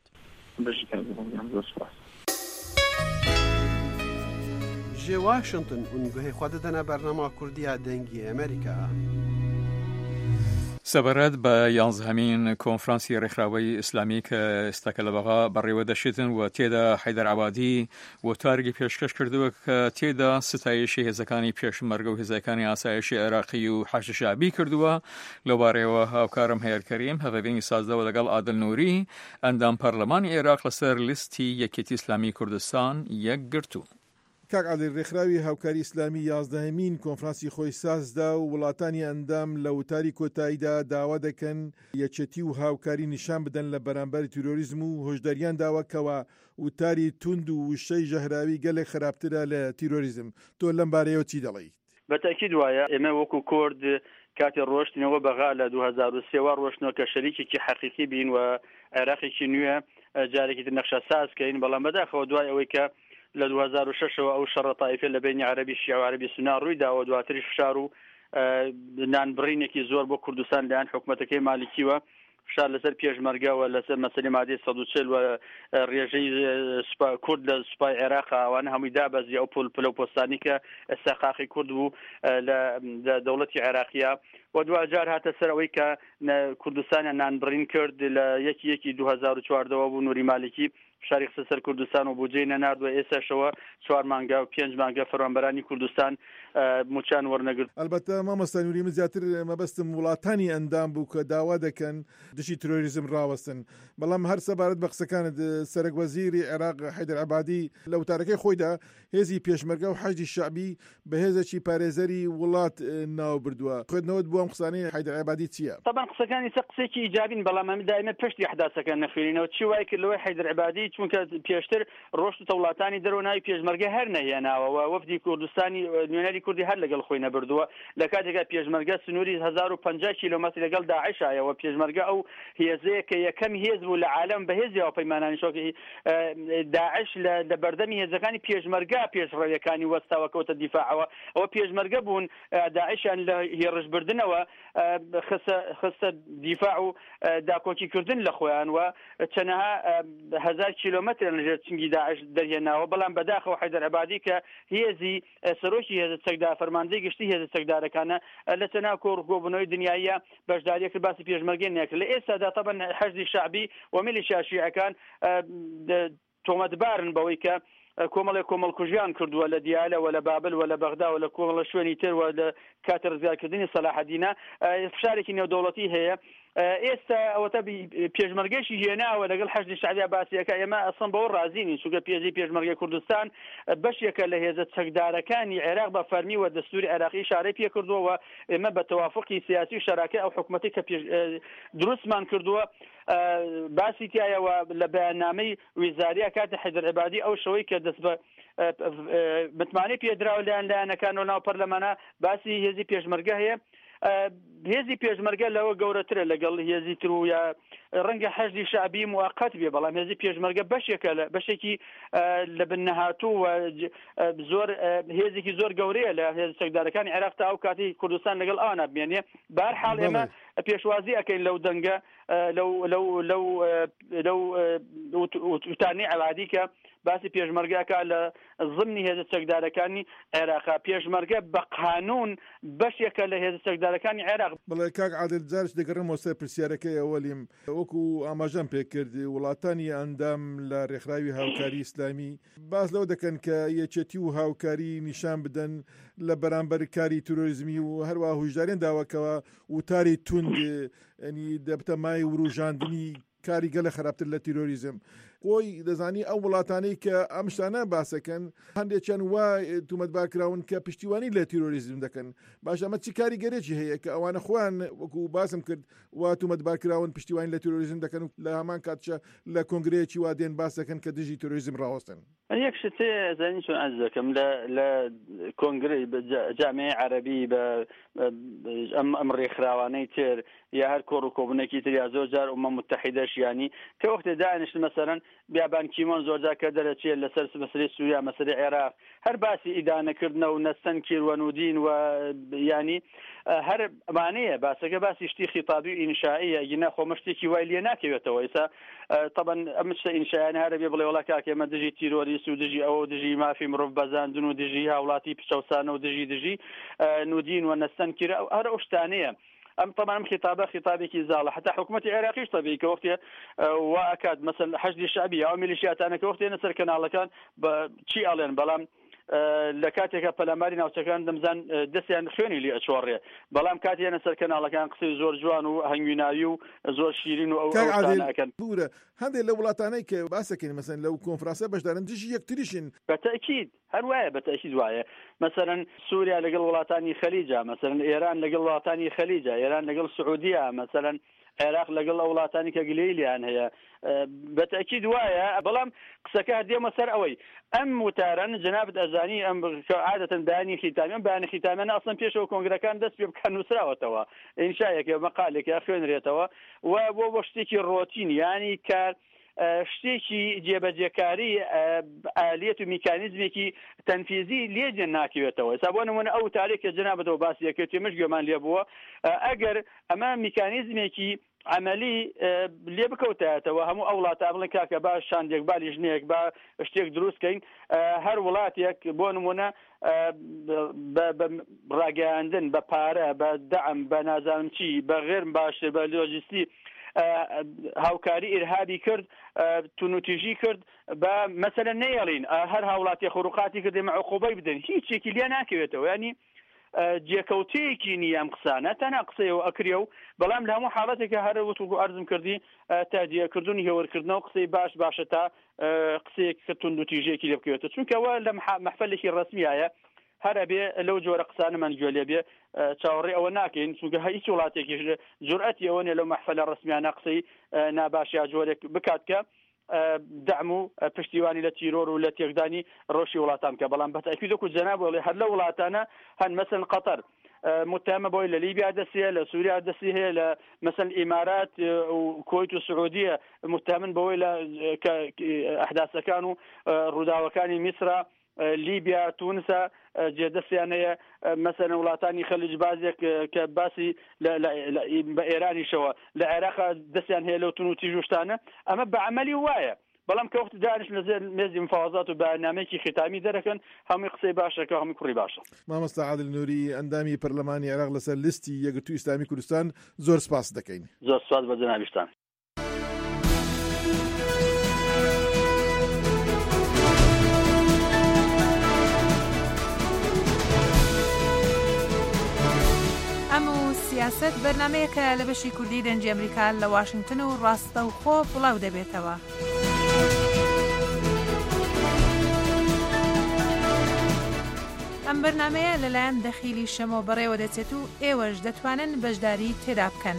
جێ واشنگتن اونگوهی خۆ دەدەنە بەرنامە کوردیە دەنگی ئەمریکا. سەبارەت بە یانزەهەمین کۆنفرانسی ڕێکخراوەی ئیسلامی کە ئێستاکە لە بەغا بەڕێوە دەشێتن و تێدا حەیدەر عەبادی وەتارێکی پێشکەش کردووە کە تێدا ستایشی هێزەکانی پێشمەرگە و هێزەکانی ئاسایشی عێراقی و حەشد شەعبی کردووە. لەوبارەیەوە هاوکارم هەیەر کەریم هەڤەبینی سازدەوە لەگەڵ عادل نووری ئەندام پەرلەمانی عێراق لەسەر لیستی یەکێتی ئیسلامی کوردستان یەک گرتووە. کاک عادل ڕێکخراوی هاوکاری ئیسلامی یازدەهەمین کۆنفرانسی خۆی سازدا و وڵاتانی ئەندام لە وتاری کۆتاییدا داوا دەکەن یەکێتی و هاوکاری نیشان بدەن لە بەرامبەر تیرۆریزم و هۆشداریان داوەکەوە وتاری توند و وشەی ژەهراوی گەلێک خراپترە لە تیرۆریزم. تۆ لەم بارەیەوە چی دەڵێیت؟ بەتاکید وایە ئێمە وەکو کورد کاتی ڕۆشتنەوە بەغا لە دوو هەزار و سێ ڕۆشتنەوە کە شەریکێکی حەقیقی بین و عێراقێکی نوێ جارێکی نەخشە سازکەین، بەڵام بەداخەوە دوای ئەوەی کە لە دوو هەزار و شەشەوە ئەو شەڕە تایفێ لە بینی عەرەبی شیعە و عەرەبی سونا ڕوویداوە، دواتریش فشار و نانبڕینێکی زۆر بۆ کوردستان لەیان حکوومەتەکەی مالیکیوە، فشار لەسەر پێشمەرگەوە لەسەر مەسەلەی مادەی سەد و چل و ڕێژەی کورد لە سوپای عێراق ئەوانە هەمووی دابەزی ئەو پلە و پۆستانی کە ئێستا قاقی کورد بوو لە دەوڵەتی عێراقیە و دوجار هاتە سەر ئەوەی کە کوردستانیان نانبڕین کرد لە یەکی یەکی دوو هەزار و چواردەوە بوو نووری مالکی فشاری خستە سەر کوردستان و بودجەی نەناردووە. ئێستاشەوە چوار مانگە و پێنج مانگە فەرمانبەرانی کوردستان موچان وەرنەگرت. ئەلبەتە مامۆستا نووری من زیاتر مەبەستم وڵاتانی ئەندام بوو کە داوا دەکەن دشی ترۆریزم ڕاوەستن، بەڵام هەر سەبارەت بە قسەکانت سەرک وەزیری عێراق حەیدەر عەبادی لە وتارەکەی خۆیدا هێزی پێشمەرگە و حەشدی شەعبی بە هێزێکی پارێزەری وڵات ناو بردووە. خوێندنەوەت بۆ ئەم قسانەی حەیدەر عەبادی چییە؟ طبعا قسەکانی سە قسێکی ئیجابین، بەڵام ئەمە دائما پشتی ئەحداسەکە نەخوێنینەوە. چی وای کرد لەوەی حەیدەر عەبادی چونکە پێشتر ڕۆشت و وڵاتانی دەرەوە ناوی پێشمەرگە هەر نەهێناوە و وەفدی کوردستانی نوێنەری کوردی هەر لەگەڵ خۆی نەبردووە. لە کاتێکا پێشمەرگە سنووری هەزار و پەنجا کیلۆمەتر لەگەڵ داعشایەوە، پێشمەرگە ئەو هێزەیە کە یەکەم هێز بوو لە عالەم بە هێزیەوە پەیمانانی شۆکی داعش لە بەردەمی هێزەکانی پێشمەرگە پێشڕەویەکانی وەستاوە کەوتە دیفاعەوە. ئەوە پێشمەرگە بوون داعشیان لە هێڕژبردنەوە خستە دیفاع و داکۆکیکردن لە خۆیان و چەنەها هەزار کیلۆمەتر لەژێر چنگی داعش دەرهێناوە. بەڵام بەداخەوە حەیدەر عەبادی کە هێزی سەرۆکی هێزە چەکدار فەرماندەی گشتی هێزە چەکدارەکانە لە چەناو کۆڕکۆبوونەوەی دنیاییە بەشداریە کرد، باسی پێشمەرگەی نەکرد. لە ئێستادا تەبەن حەشدی شەعبی و میلیشیا شیعەکان تۆمەتبارن بەوەی کە کۆمەڵێک کۆمەڵکوژیان کردووە لە دیالە و لە بابل و لە بەغدا و لە کۆمەڵە شوێنی تر و لە کاتە ڕزگارکردنی سەلاحەدینە فشارێکی نێودەوڵەتی هەیە. ئێستا ئەوەتە پێشمەرگەشی هێناوە لەگەڵ حەشدی شەعبی باسیەکە. ئێمە ئەسڵ بەوە ڕازینین چونکە پێشی پێشمەرگەی کوردستان بەشێکە لە هێزە چەکدارەکانی عێراق بە فەرمی و دەستوری عێراقی شارەی پێ کردووە و ئێمە بە تەوافقی سیاسی و شەراکە ئەو حکوومەتی کە دروستمان کردووە باسی تایەوە لە بەیاننامەی ویزاریە کاتە حەیدەر عەبادی ئەو شەوەی کە دەست بە متمانەی پێدراوە لایەن لایەنەکانەوە ناو پەرلەمانە باسی هێزی پێشمەرگە هەیە. هێزی پێشمەرگە لەوە گەورەترە لەگەڵ هێزی تر و یا ڕەنگە حەشدی شەعبی موقت بێ، بەڵام هێزی پێشمەرگە بەشێکە لە بەشێکی لە بنەهاتوو و زۆر هێزێکی زۆر گەورەیە لە هێز چەکدارەکانی عێراق تا ئەو کاتی کوردستان لەگەڵ ئەوانە بمێنێ. بەهەرحاڵ ئێمە پێشوازی ئەکەین لەو دەنگە لەو لەو لەو لەو وتانی عەبادی کە باسی پێشمەرگەکە لە ضمنی هێزە چەکدارەکانی عێراقا. پێشمەرگە بە قانون بەشێکە لە هێزە چەکدارەکانی عێراق. بڵێ کاک عادل جارش دەگەڕێمەوە سەر پرسیارەکەی ئەوەلیم وەکو ئاماژەم پێکرد وڵاتانی ئەندام لە ڕێکخراوی هاوکاری ئیسلامی باس لەوە دەکەن کە یەکێتی و هاوکاری نیشان بدەن لە بەرامبەر کاری تۆریزمی و هەروە هۆشداریان داوەکەوە وتاری توند ینی دەبتە مای وروژاندنی کاری گەلە خراپتر لە تیرۆریزم. خۆی دەزانی ئەو وڵاتانەی کە ئەم شتانە باسەکەن هەندێکیان وای تومەتبارکراون کە پشتیوانی لە تیرۆریزم دەکەن. باش ئەمە چی کاریگەرێکی هەیە کە ئەوانە خۆیان وەکو باسم کرد وا تومەتبارکراون پشتیوانی لە تیرۆریزم دەکەن و لە هەمان کاتشە لە کۆنگرەیەکی وا دێن باسەکەن کە دژی تیرۆریزم ڕاوەستن. یەک شتێ زانی چۆن ئەز دەکەم لە کۆنگرەی جامعەی عەرەبی بە ئەم ڕێکخراوانەی تر یا هەر کۆڕ و کۆبوونێکی تر یا زۆر جار ئومە متحیدەش ینی کە وەختێ دانیشت مەسەرەن بیابان کیمۆن زۆرجار کە دەرەچێت لەسەر مەسەلەی سووریا مەسەلەی عێراق هەر باسی ئیدانەکردنە و نەستەن کیروەنودین و ینی هەر ئەمانەیە باسەکە باسی شتی خیتابی و ئینشائیە ئەگەر خۆمە شتێکی وای لێ ناکەوێتەوە. ئێستا طبعا ئەم شتە ئینشائیانە هەرە بێ بڵێ وڵا کاکە ئێمە دژی تیرۆریست و دژی ئەوە دژی مافی مرۆڤ بەزاندن و دژی هاوڵاتی پچەوسانە و دژی دژی نودین و نەستەن کیرە هەر ئەو شتانەیە. ام طبعا خطابه خطابي زاله حتى حكومه العراقي طبيعي كوقتي واكاد مثلا حشد الشعبيه او ميليشيات انا كوقتي نسر كنال كان شي الين بلام لە کاتێکە پەلاماری ناوچەکان دەمزان دەستیان خوێنی لێ ئەچۆڕێ بەڵام کاتیانە سەر کەناڵەکان قسەی زۆر جوان و هەنگویناوی و زۆر شیرین و ئەو ئەوشتانەکەن بورە هەندێک لە وڵاتانەی کە باسەکەین مەسەن لەو کۆنفرانسە بەشدارن دژی یەکتریشن بەتەکید هەر وایە بەتەکید وایە مەسەرەن سووریا لەگەڵ وڵاتانی خەلیجە مەسەرەن ئێران لەگەڵ وڵاتانی خەلیجە ئێران لەگەڵ سعودیە مەسەرەن عێراق لەگەڵ ئەو وڵاتانی کە گلەی لیان هەیە بەتەکید وایە بەڵام قسەکە دێمە سەر ئەوەی ئەم وتارن جنابت ئەزانی ئەم عادەتەن بەیانی ختامیان بەیانی ختامیان ئەسڵەن پێشەوە کۆنگرەکان دەست پێ بکەن نووسراوەتەوە ئینشایەکە مەقالێکە خوێنرێتەوە و بۆ بۆ شتێکی ڕۆتین ینی کار شتێکی جێبەجێکاری ئالێت و میکانیزمێکی تەنفیزی لێجێ ناکەوێتەوە سا بۆ نمونە ئەو تارێکە جنابەتەوە باسی یەکێت تێمەش گوێمان لێ بووە ئەگەر ئەمە میکانیزمێکی عملی لێ بکەوتایەتەوە هەموو ئەو وڵاتە بڵێن کاکە با شاندێک با لیژنەیەک با شتێک دروستکەین هەر وڵاتێک بۆ نمونە بە ڕاگەیاندن بە پارە بە دەعم بە نازانم چی بە غێر باشتر بە لۆجیستی هاوکاری ئیرهابی کرد تونوتیژی کرد بە مەسەلەن نەیەڵین هەر هاوڵاتی خۆڕوقاتی کردێمە عقوبەی بدەن هیچێکی لێ ناکەوێتەوە ینی جێکەوتەیەکی نییە ئەم قسانە تەنها قسەیەوە ئەکرێ و بەڵام لە هەموو حاڵەتێکە هەر وتوگو ئەرزم کردی تا دیێکردنی هێوەرکردنەوە قسەی باش باشە تا قسەیەک کە تونوتیژەیەکی لێ بکەوێتە چونکەوە لە مەحفەلێکی ڕسمیایە هەرە بێ لەو جۆرە قسانەمان گوێ لێ بێ چاوەڕێ ئەوە ناکەین چونکە هیچ وڵاتێکی جورئەتی ئەوە نیە لەو مەحفەلە ڕسمیانە قسەی ناباشیا جۆرێک بکات کە دعم و پشتیوانی لە تیرۆر و لە تێکدانی ڕۆژی وڵاتان کە بەڵام بەتەکید وەکو جەناب وڵێ هەر لە وڵاتانە هەن مەسەن قەتەر متهمە بۆی لە لیبیا دەستیە لە سووریا دەستی هەیە لە مەسەن ئیمارات و کۆیت و سعودیە متهمن بەوەی لە ئەحداسەکان و ڕووداوەکانی میسرە لیبیا تونسە جێدەستیان هەیە مەسەن وڵاتانی خەلیج بازێک کە باسی بە ئێرانیشەوە لە عێراقا دەستیان هەیە لەو تونوتی ژوشتانە ئەمە بە عەمەلی وایە بەڵام کە وەخت دانیش لەزێر مێزی مفاوەزات و بەنامەیەکی ختامی دەرەکەن هەمووی قسەی باشەکە هەمووی کوڕی باشە. مامۆستا عادل نووری ئەندامی پەرلەمانی عێراق لەسەر لیستی یەکگرتووی ئیسلامی کوردستان زۆر سپاس دەکەین. زۆر سپاس بە جەنابیشتان. سیاست بەرنمەیەکە لە بەشی کوردی دەنجی ئەمریکا لە واشنگتن و ڕاستە و خۆ بڵاو دەبێتەوە. ئەم بەرنمەیە لەلایەن دەخیلی شەمۆ بەڕێوە دەچێت و ئێوەش دەتوانن بەشداری تێدا بکەن.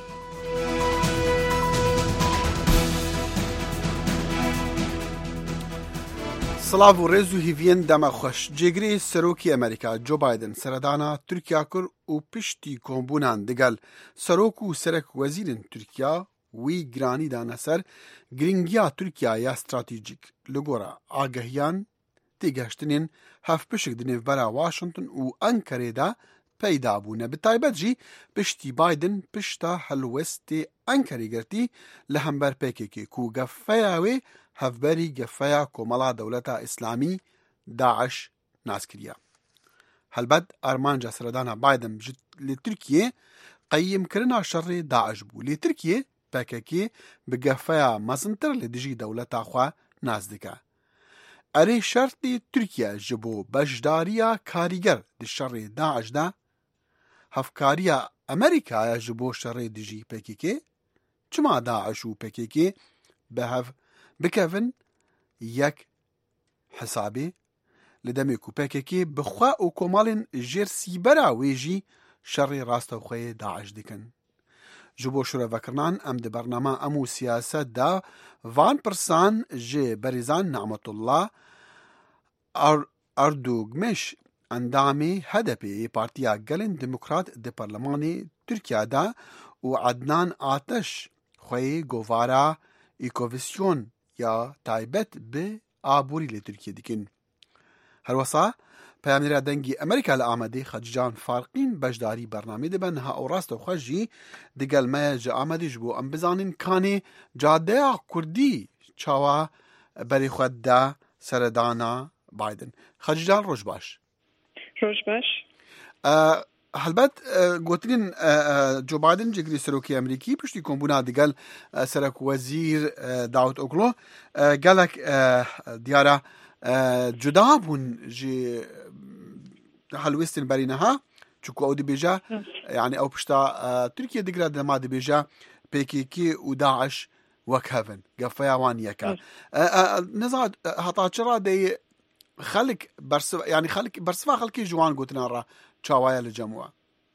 سلااو و ڕێز و هیڤێن دەمەخۆش جێگرەی سەرۆکی ئەمریکا جۆ بایدن سەردانا تورکیا کرد و پشتی کۆمبوونان دەگەل سەرۆک و سەرک وەزیرن تورکیا وی گرانی دانە سەر گرنگیا تورکیا یا استراتیجیک لە گۆرە ئاگەهیان تێگەشتنێن هەف پشک دنێڤبەرە واشنگتن و ئەنکەرێدا پەیدا بوونە بتایبەت جی پشتی بایدن پشتا هەلوەستێ ئەنکەری گرتی لە هەمبەر پێکێکی و گەفەیاوێ هەفبەری گەفەیە کۆمەڵا دەوڵەتە ئیسلامی داعش ناسکریە. هەلبەت ئارمانجا سەردانا بایدن لە تورکیە قەیمکردنا شەڕێ داعش بوو لێ تورکیە پەکەکێ بگەفەیە مەزنتر لە دژی دەوڵەتا خوا ناز دکە. ئەرێ شەرتی تورکیا ji بۆ بەشداریە کاریگەر di şerê Daeş de hevkariya Amerîkaya ji bo şerê dijî P K K çima Daeş û P K K bi hev bikevin yek hesabê li demê ku P K K bi xwe û komalên jêr sîbera wê jî şerê rastexweyê Daeş dikin. Ji bo şûrevekirinan em di bername em û siyaset de van pirsan ji berîzan Nemetullah Erdogmeş endamê H D P'yê Partiya Gelên Demokrat di Parlemanê Tirkiye de û Adnan Ateş xweyê govara îkovîsyon ya taybet bi aborî li Tirkiye dikin. Herwesa peyamnêra dengî Amerîka li Amedê Xeccan Farqîn beşdarî bernamê dibe niha û rastexwe jî digel me ji Amedê ji bo em bizanin kanê cadeya Kurdî çawa berê xwe de seredana Biden. Xeccan roj baş. Roj baş. هەلبەت گوترین جو بایدن جێگری سەرۆکی ئەمریکی پشتی کۆمبوونا دەگەل سەرۆک وەزیر داوود ئۆگلۆ گەلێک دیارە جودا بوون ژێ هەلوێستن بەرینەها چونکو ئەو دەبێژە یعنی ئەو پشتا تورکیا دەگرا دەما دەبێژە پێکێکی و داعش وەک هەڤن گەفەیە وان یەکە نەزانێت هەتا چڕا دەی خەڵک یعنی خەڵک بەرسفا خەڵکی جوان گوتناڕە چاوایە لە جەمووە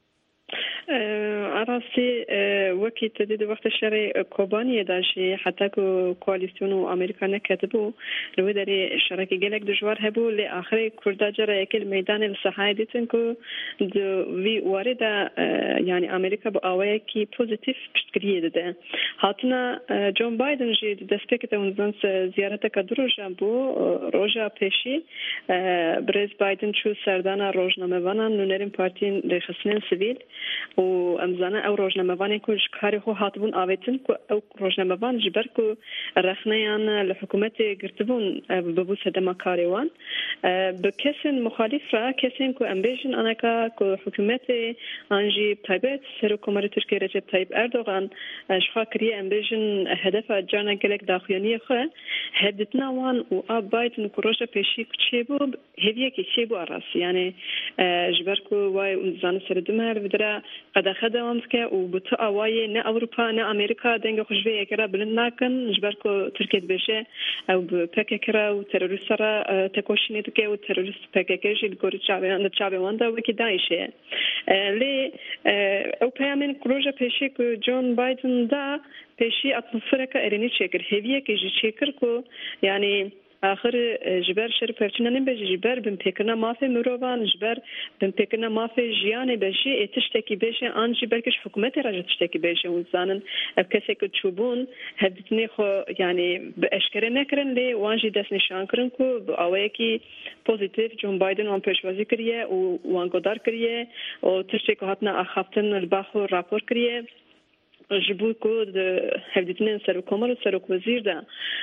ئاڕاستی وەکی تدید وەختە شەڕی کۆبانیەداشی حتا و کوالیسیۆن و ئەمریکا نەکەتبوو لەوێ دەرێ شەڕێکی گەلێک دژوار هەبوو لێ ئاخری کووردا جەرەیەکی لە مەیدانی لە سەحای دیتن و وی وارێدا یعنی ئەمریکا بە ئاوەیەکی پۆزیتیف پشتگیری دەدە هاتنە جۆن بایدن ژی دەستپێکەوە نزانس زیارەتەکە درۆژە بوو ڕۆژە پێشی برێز بایدن چوو سەردانە ڕۆژنامەوانان نونەرین پارتین ڕێخستنێن سڤیل و ئەمزانە ئەو ڕۆژنامەوانی کوش کاری خۆ هاتبوون ئاوێتن و ئەو ڕۆژنامەوان ji ber ku rexneyan li hikûmetê girtibûn bibû sedema karê wan bi kesên muxalîf re kesên ku em bêjin aneka ku hikûmetê an jî taybet Serokkomarê Tirkiye Recep Tayyip Erdogan ji xwe kiriye em bêjin hedefa carna gelek daxuyaniyê xwe hevdîtina wan û a Biden ku roja pêşî ku çêbû hêviyekê çêbû arastî yani ji ber ku way zanî serîdime vidire qedexe dewam dike û bi tu awayê ne Ewropa ne Amerîka dengê xwe ji vê yekê re bilind nakin ji ber ku Tirkiye dibêje ew bi P K K re û terorîsta re tekoşînê dike û terorîst P K K jî li gorî çavên çavên wan de wekî Daişê ye lê ew peyamên ku roja pêşî ku John Biden da pêşî atmosfereka erênî çêkir hêviyekê jî çêkir ku yanî آخر جبر شرف فرچنن بجی جبر بن پکنا مافه مروان جبر بن پکنا مافه جیانه بجی اتشتکی بشه آن جبر کش حکومت را تشتکی بشه و زانن کسی که چوبون هدتنی خو یعنی به اشکره نکرن لی وانجی دست نشان کرن کو اوه کی پوزیتیو جون بایدن وان پیشوازی کریه و وان گدار کریه و تشتکی هاتنا اخافتن الباخو راپور کریه جبو کو د هدتنی سرکومر سرکوزیر ده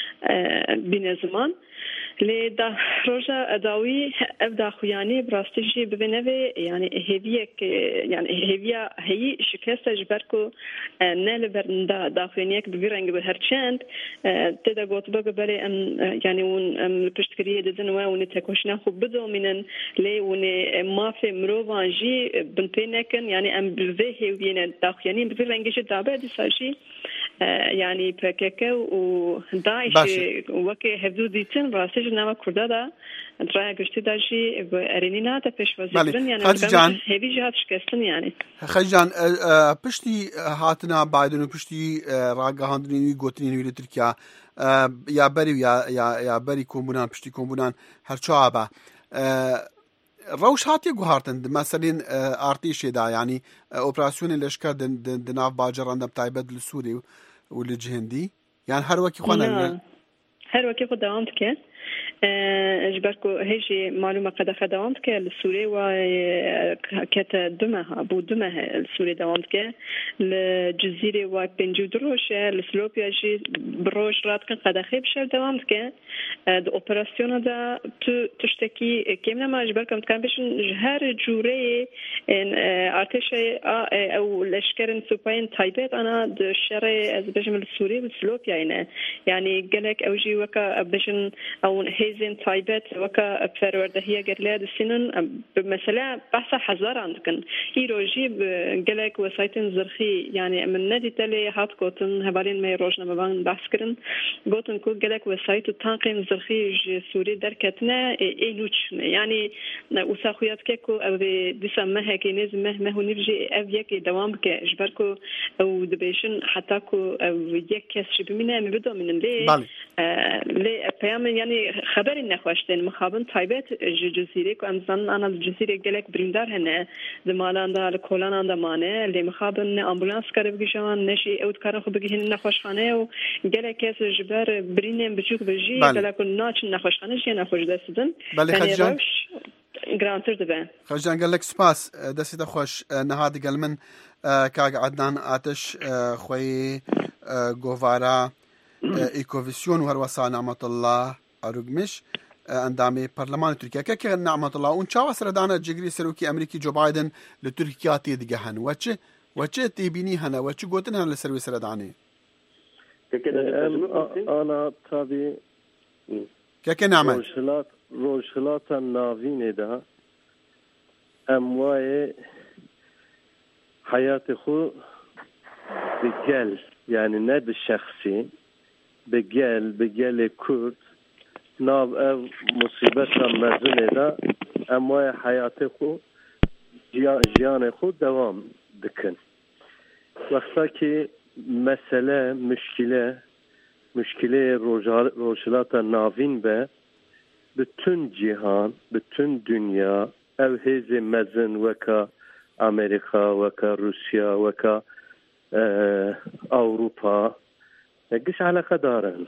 بینزمان لی دا روزا اداوی ابدا خویانی براستیجی ببینه یعنی هیویک یعنی هیویا هی شکست جبر کو نه لبرندا داخلینیک بگیرنگ به هر چند تدا گوت بگه بله ام یعنی اون پشتگیری دزن و اون تکوشنا خوب بدومینن لی اون مافی مروانجی بنپینکن یعنی ام به هیوینه داخلینی بگیرنگش دابه دیساشی یعنی پککه و داعش وکی هفدو دیتن راستش نما کرده دا درای گشتی داشی ارینی نه تا پیشوازی کردن یعنی هیوی جهات شکستن یعنی خجان پشتی هاتنا بایدن و پشتی راگهاندنی گوتنی ویل ترکیه یا بری یا یا بری کومبونان پشتی کومبونان هر چوابه روش هاتی گوهارتن مثلا ارتشی دا یعنی اپراسیون لشکر د ناف باجران د تایبت لسوری و لجهندی یعنی هر وکی خونه هر وکی خود دوام که اجبركو هيجي معلومه قد خدمت که لسوری و کت دمه بو دمه السوري دوام که لجزيره و بنجو دروش لسلوبيا جي بروش رات كان قد خيب شر دوام که د اپراسیون دا تو تشتكي كيمنا ما اجبركم كان بشن هر جوره ان ارتش او لشکر سوباين تايبت انا د شر از بجم السوري والسلوبيا يعني يعني قالك اوجي وكا بشن او هيزن تايبت وكا فرورده هي قرلاد السنن بمثلا بحث حزار عندكن هيروجي قالك وسايتن زرخي يعني من نادي تلي هات كوتن هبالين ما روجنا مبان بحث كرن قوتن كو قالك وسايت تانقيم زرخي سوري دركتنا ايلوش يعني وساخيات كيكو او بسمها كينيز مهما هو نفجي افيك دوام كجبركو او دبيشن حتى كو او يك شبمنا مبدو من ليه ليه پیام یعنی خبری نخواشتن مخابن تایبت جزیره کو امزان انا جزیره گلک بریندار هنه زمالان دا کولان دا مانه لی مخابن امبولانس کار بگیشان نشی اوت کارن خو بگین نخواشخانه و گلک اس جبر برینم بچوک بجی گلک ناچ نخواشخانه جی نخوش دستدن بله خجان گرانتر دبه خجان گلک سپاس دست خوش نهاد گل من کاغ عدنان آتش خوی گووارا ایکوویسیون و هروسا نعمت الله اروگمش ئەندامی پەرلەمانی تورکیا کەکە نعمەتڵڵا اون چاوە سەردانە جێگری سەرۆکی ئەمریکی جۆ باید لە تورکیا تێدگە هەن وەچ وەچێ تێبینی هەنە وەچ گوتن هەن لە سەروی سەردانێ ئانا تابی کەکە نامە ڕۆژهڵاتە ناوینێدا ئەم وایە حیاتی خۆ بگەل یعنی نە بە شەخسی بگەل بگەلێ کورد ناو ئەو مصیبەتە مەزنێدا ئەم وایە حیاتی خۆ ژیانی خۆ دەوام دکن وەختاکی مەسەلە مشکلە مشکلە ڕۆژهڵاتە ناوین بە bütün cihan, bütün dünya ev hêzê mezin weka Amerika, weka Rusya, weka e, Avrupa giş alakadarın.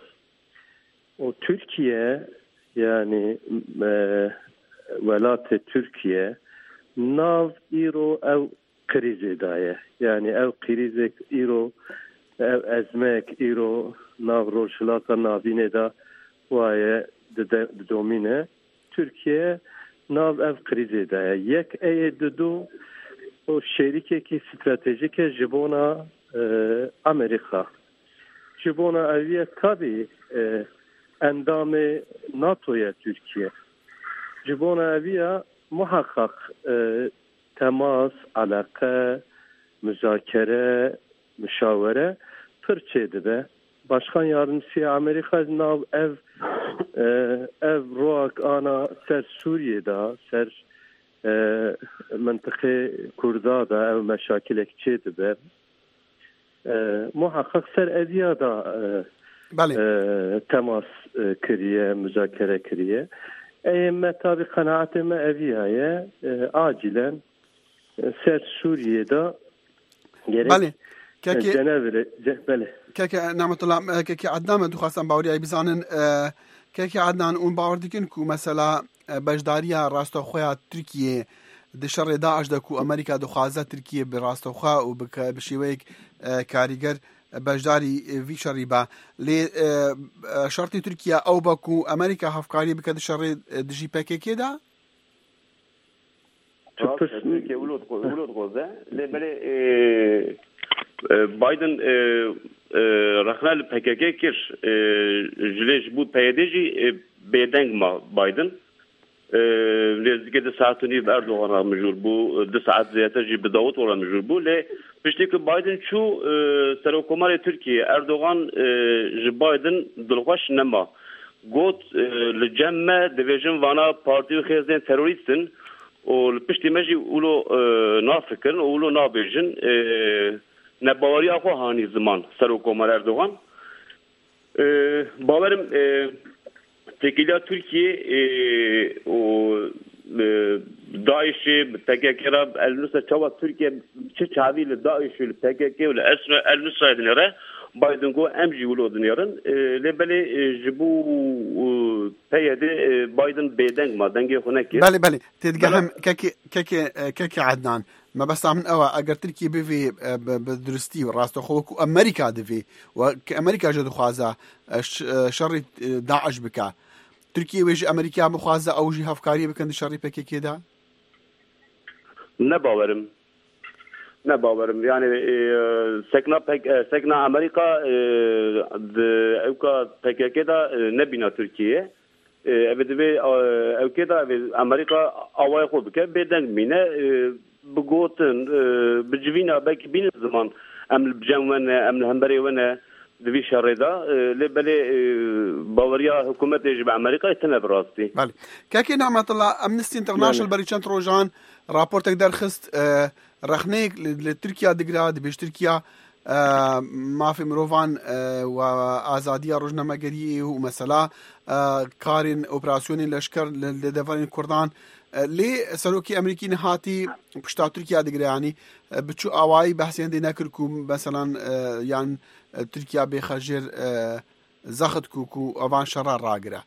O Türkiye yani e, velat-ı Türkiye nav iro ev krizi daye. Yani ev krizi iro ev ezmek iro nav rojlata navine da vaye de domine Türkiye nav ev krizi daye. Yek eye dudu o şerikeki stratejik jibona e, Amerika. Jibona eviye tabi e, endamı NATO'ya Türkiye. Jibona eviye muhakkak e, temas, alaka, müzakere, müşavere pırçeydi be. Başkan yardımcısı Amerika nav ev e, ev roak ana ser Suriye'da ser e, منطقه kurda da ev meşakilek çeydi be. E, muhakkak ser ediya da e, e, temas e, kiriye, müzakere kiriye. Eyme tabi kanaatime eviye e, acilen e, ser Suriye'da gerek بله كاكي جنابري بله كاكي نعمة الله كاكي عدنان دو خاصن باوري بزانن كاكي عدنان اون باور دكن كو مثلا بجداريا راستوخويا تركيا دشر داعش دكو امريكا دو خازه تركيا براستوخا وبشيويك كاريجر بجداري في شريبه لي شرطي تركيا او باكو امريكا هفكاري بكد شر دجي باكي كده تركيا ولود ولود غوزه لبلي بايدن رخنا ل P K K kir jleş bu peydeji bedeng ma Biden lezge de saatini Erdoğan'a mecbur bu de saat ziyareti bi Davut ola mecbur bu le pişteki Biden şu serokomar Türkiye Erdoğan ji Biden dilxwaş nema got li cemme devejin vana parti xezden teröristin o pişti meji ulo nafikin ulo nabejin نباوری آخو هانی زمان سر حکومت اردوغان باورم تکیلیا ترکیه و داعش تکیه النصر چوا ترکیه چه چاوی لداعش و تکیه و لأسر النصر دنیاره بایدن گو امجی ولو دنیارن لبلی جبو پیاده بایدن بیدنگ ما دنگی خونه که بله بله تدقهم كاكي كاكي كاكي عدنان ما بس من أوا أجر تركيا بفي بدرستي والراستو خوك أمريكا دفي وأمريكا جد خوازة شر داعش بكا تركيا ويجي أمريكا مخوازة أو جي هفكارية بكن شر بكي كده نباورم نباورم يعني سكنا سكنا أمريكا أوكا بكي كده نبينا تركيا أبدي أو كده أمريكا أواي خو بكا بدن مينه بقوتن بجوينا باك بين الزمان أم البجان أم الهمبري وانا دبي شريدا لبلي باوريا حكومة يجب أمريكا يتنب راستي. بله. كاكي نعمة الله أمنستي انترناشنال بريشان تروجان رابورتك در خست رخنيك لتركيا دقرا دبيش تركيا ما في مروفان وآزادية روجنامه‌گری و مثلا كارين اوبراسيوني لشكر لدفن كردان لي سروكي امريكي نهاتي بشتا تركيا دقرا يعني بتشو اواي بحثين دي نكركم مثلا يعني تركيا بخجر زخت كوكو اوان شرار راقرا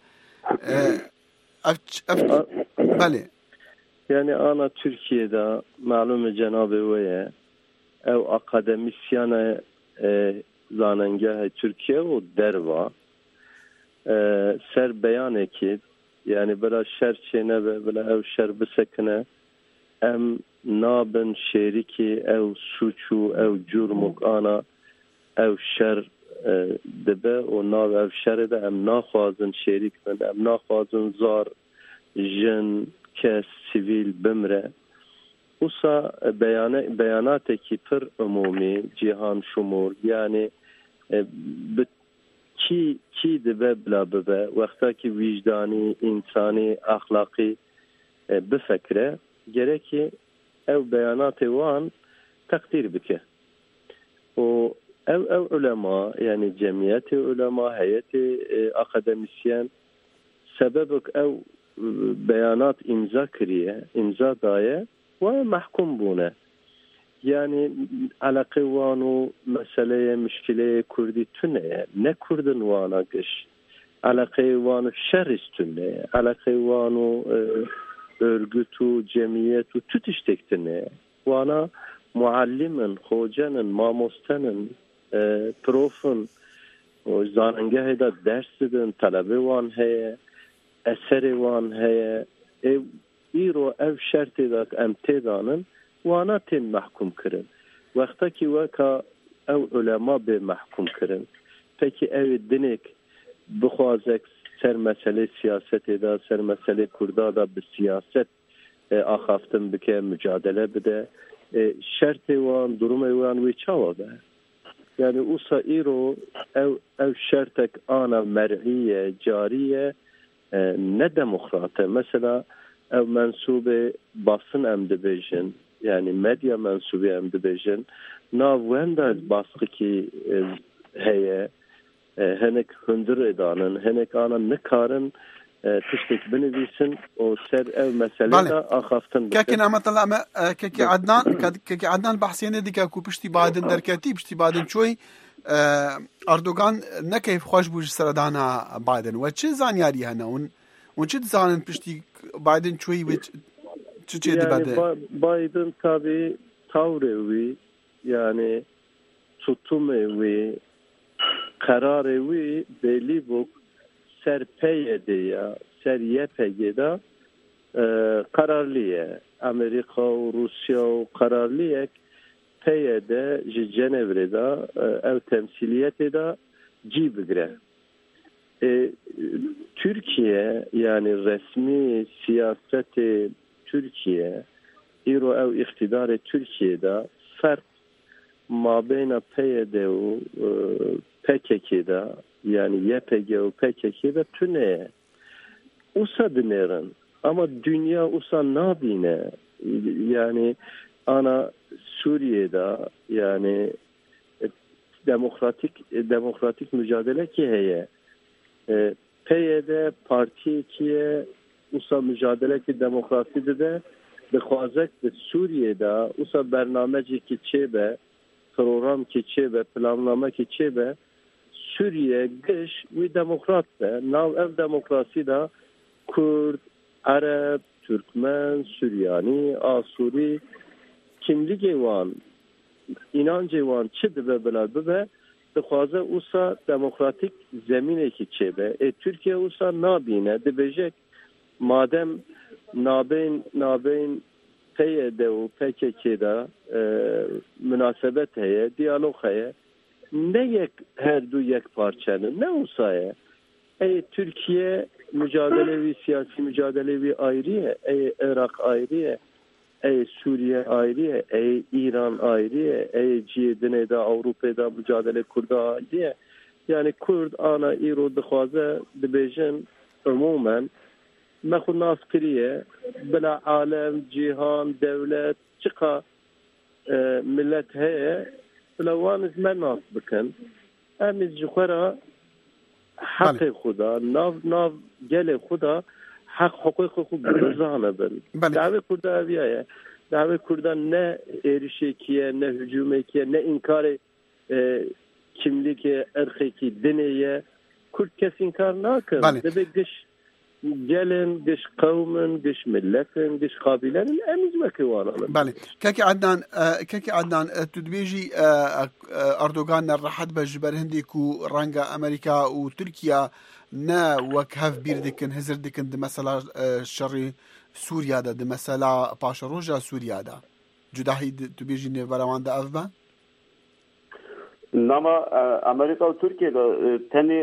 بله يعني انا تركيا معلومه جنابي ويا او اکادمیسیان زاننگاه ترکیه و دروا سر بیانه که yani bela şer çene ve bela ev şer bisekine em nabın şeriki ev suçu ev cürmuk ana ev şer dibe o nav ev şer de em naxwazin şerik bin em naxwazin zar jin kes sivil bimre usa beyan beyanateki pir umumi cihan şumul yani ki ki dibe bla bibe vaktaki vicdani insani ahlaki bifekre gereki ev beyanatı wan takdir bike o ev ev ulema yani cemiyeti ulema heyeti akademisyen sebebek ev beyanat imza kiriye imza daye ve mahkum bune yani alaqi wanu meseleye müşkileye kurdi tüne ne kurdun wana gış alaqi wanu şer üstüne alaqi wanu örgütü cemiyetu tutuştektine wana muallimin hocanın mamostanın profun o zanenge da dersidin talebe wan heye eseri wan heye ev iro ev şerti da em tedanın wana ten mahkum kirin vaktaki vaka ev ulema be mahkum kirin peki ev dinek bixwazek ser mesele siyasete da ser mesele kurda da bi siyaset axaftin bike mücadele bide şerti wan durumu wan ve çava be yani usa iro ev ev şertek ana mer'iye cariye ne demokrate mesela ev mensube basın em dibêjin yani medya mensubu em dibêjin nav wenda baskı ki heye henek hundur edanın henek ana nikarin tiştek binivîsin o ser ev mesele da axaftin kekin amatala ama keki Adnan keki Adnan bahsiyene dike ku piştî Biden derketî piştî Biden çoy Erdogan nekeyf xweş bû ji seredana Biden ve çi zanyarî hene hûn hûn çi dizanin piştî Biden çoyî wê çi çê dibede Biden tabii tavrê wî yani tutumê wî kararê wî belî bû ser P Y D'ya ser Y P G'da kararliye Amerika û Rusya û kararliyek P Y D ji Cenevre'da ev temsiliyetê da cî bigire. E, Türkiye yani resmi siyaseti Türkiye îro ev iktidarê Türkiye'da fark mabeyna P Y D û P K K'da yani Y P G û P K K'da tune usa dinerin ama dünya usa nabine yani ana Suriye'de yani demokratik demokratik mücadele ki heye e, P Y D parti kiye usa mücadele ki demokraside de bixwazek de Suriye'de usa bernameci ki çebe program ki çebe planlama ki çebe Suriye geç ve demokrat be nav ev demokrasi da Kurd, Arap, Türkmen, Süryani, Asuri kimlik evan inancı evan çi dibe bela bibe dixwaze usa demokratik zemine ki çebe e Türkiye usa nabine dibecek madem nabeyn nabeyn P Y D û P K K'da e, münasebet heye diyalog heye ne yek her du yek parçanın ne usaya ey Türkiye mücadelevi siyasi mücadelevi ayrıye ey Irak ayrıye ey Suriye ayrıye ey İran ayrıye ey cihedine de Avrupa'da mücadele kurda ayrıye yani Kurd ana iro dixwaze dibêjin umumen mexu nas kiriye bila alem cihan devlet çıka e, millet heye bila wan me nas bikin em ji xwe re حق خدا ناو ناو گل خدا حق حقوق خود بزانه بن دعوه کرده اویه دعوه کرده نه erişekiye ne hücumekiye ne inkar e, kimlik erkeki deneye Kürt kes inkar nakın debe gış gelin gış kavmin gış milletin gış kabilenin emiz vekivanalı. بله كاكي عدنان كاكي عدنان تدبيجي أردوغان الرحد بجبر هنديكو رانجا أمريكا وتركيا نا وكهف بيردكن هزردكن دي مثلا شري سوريا دا دي مثلا باشروجا سوريا دا جداهي تبيجي نيفالوان دا أفبا Nama Amerika ve Türkiye'de teni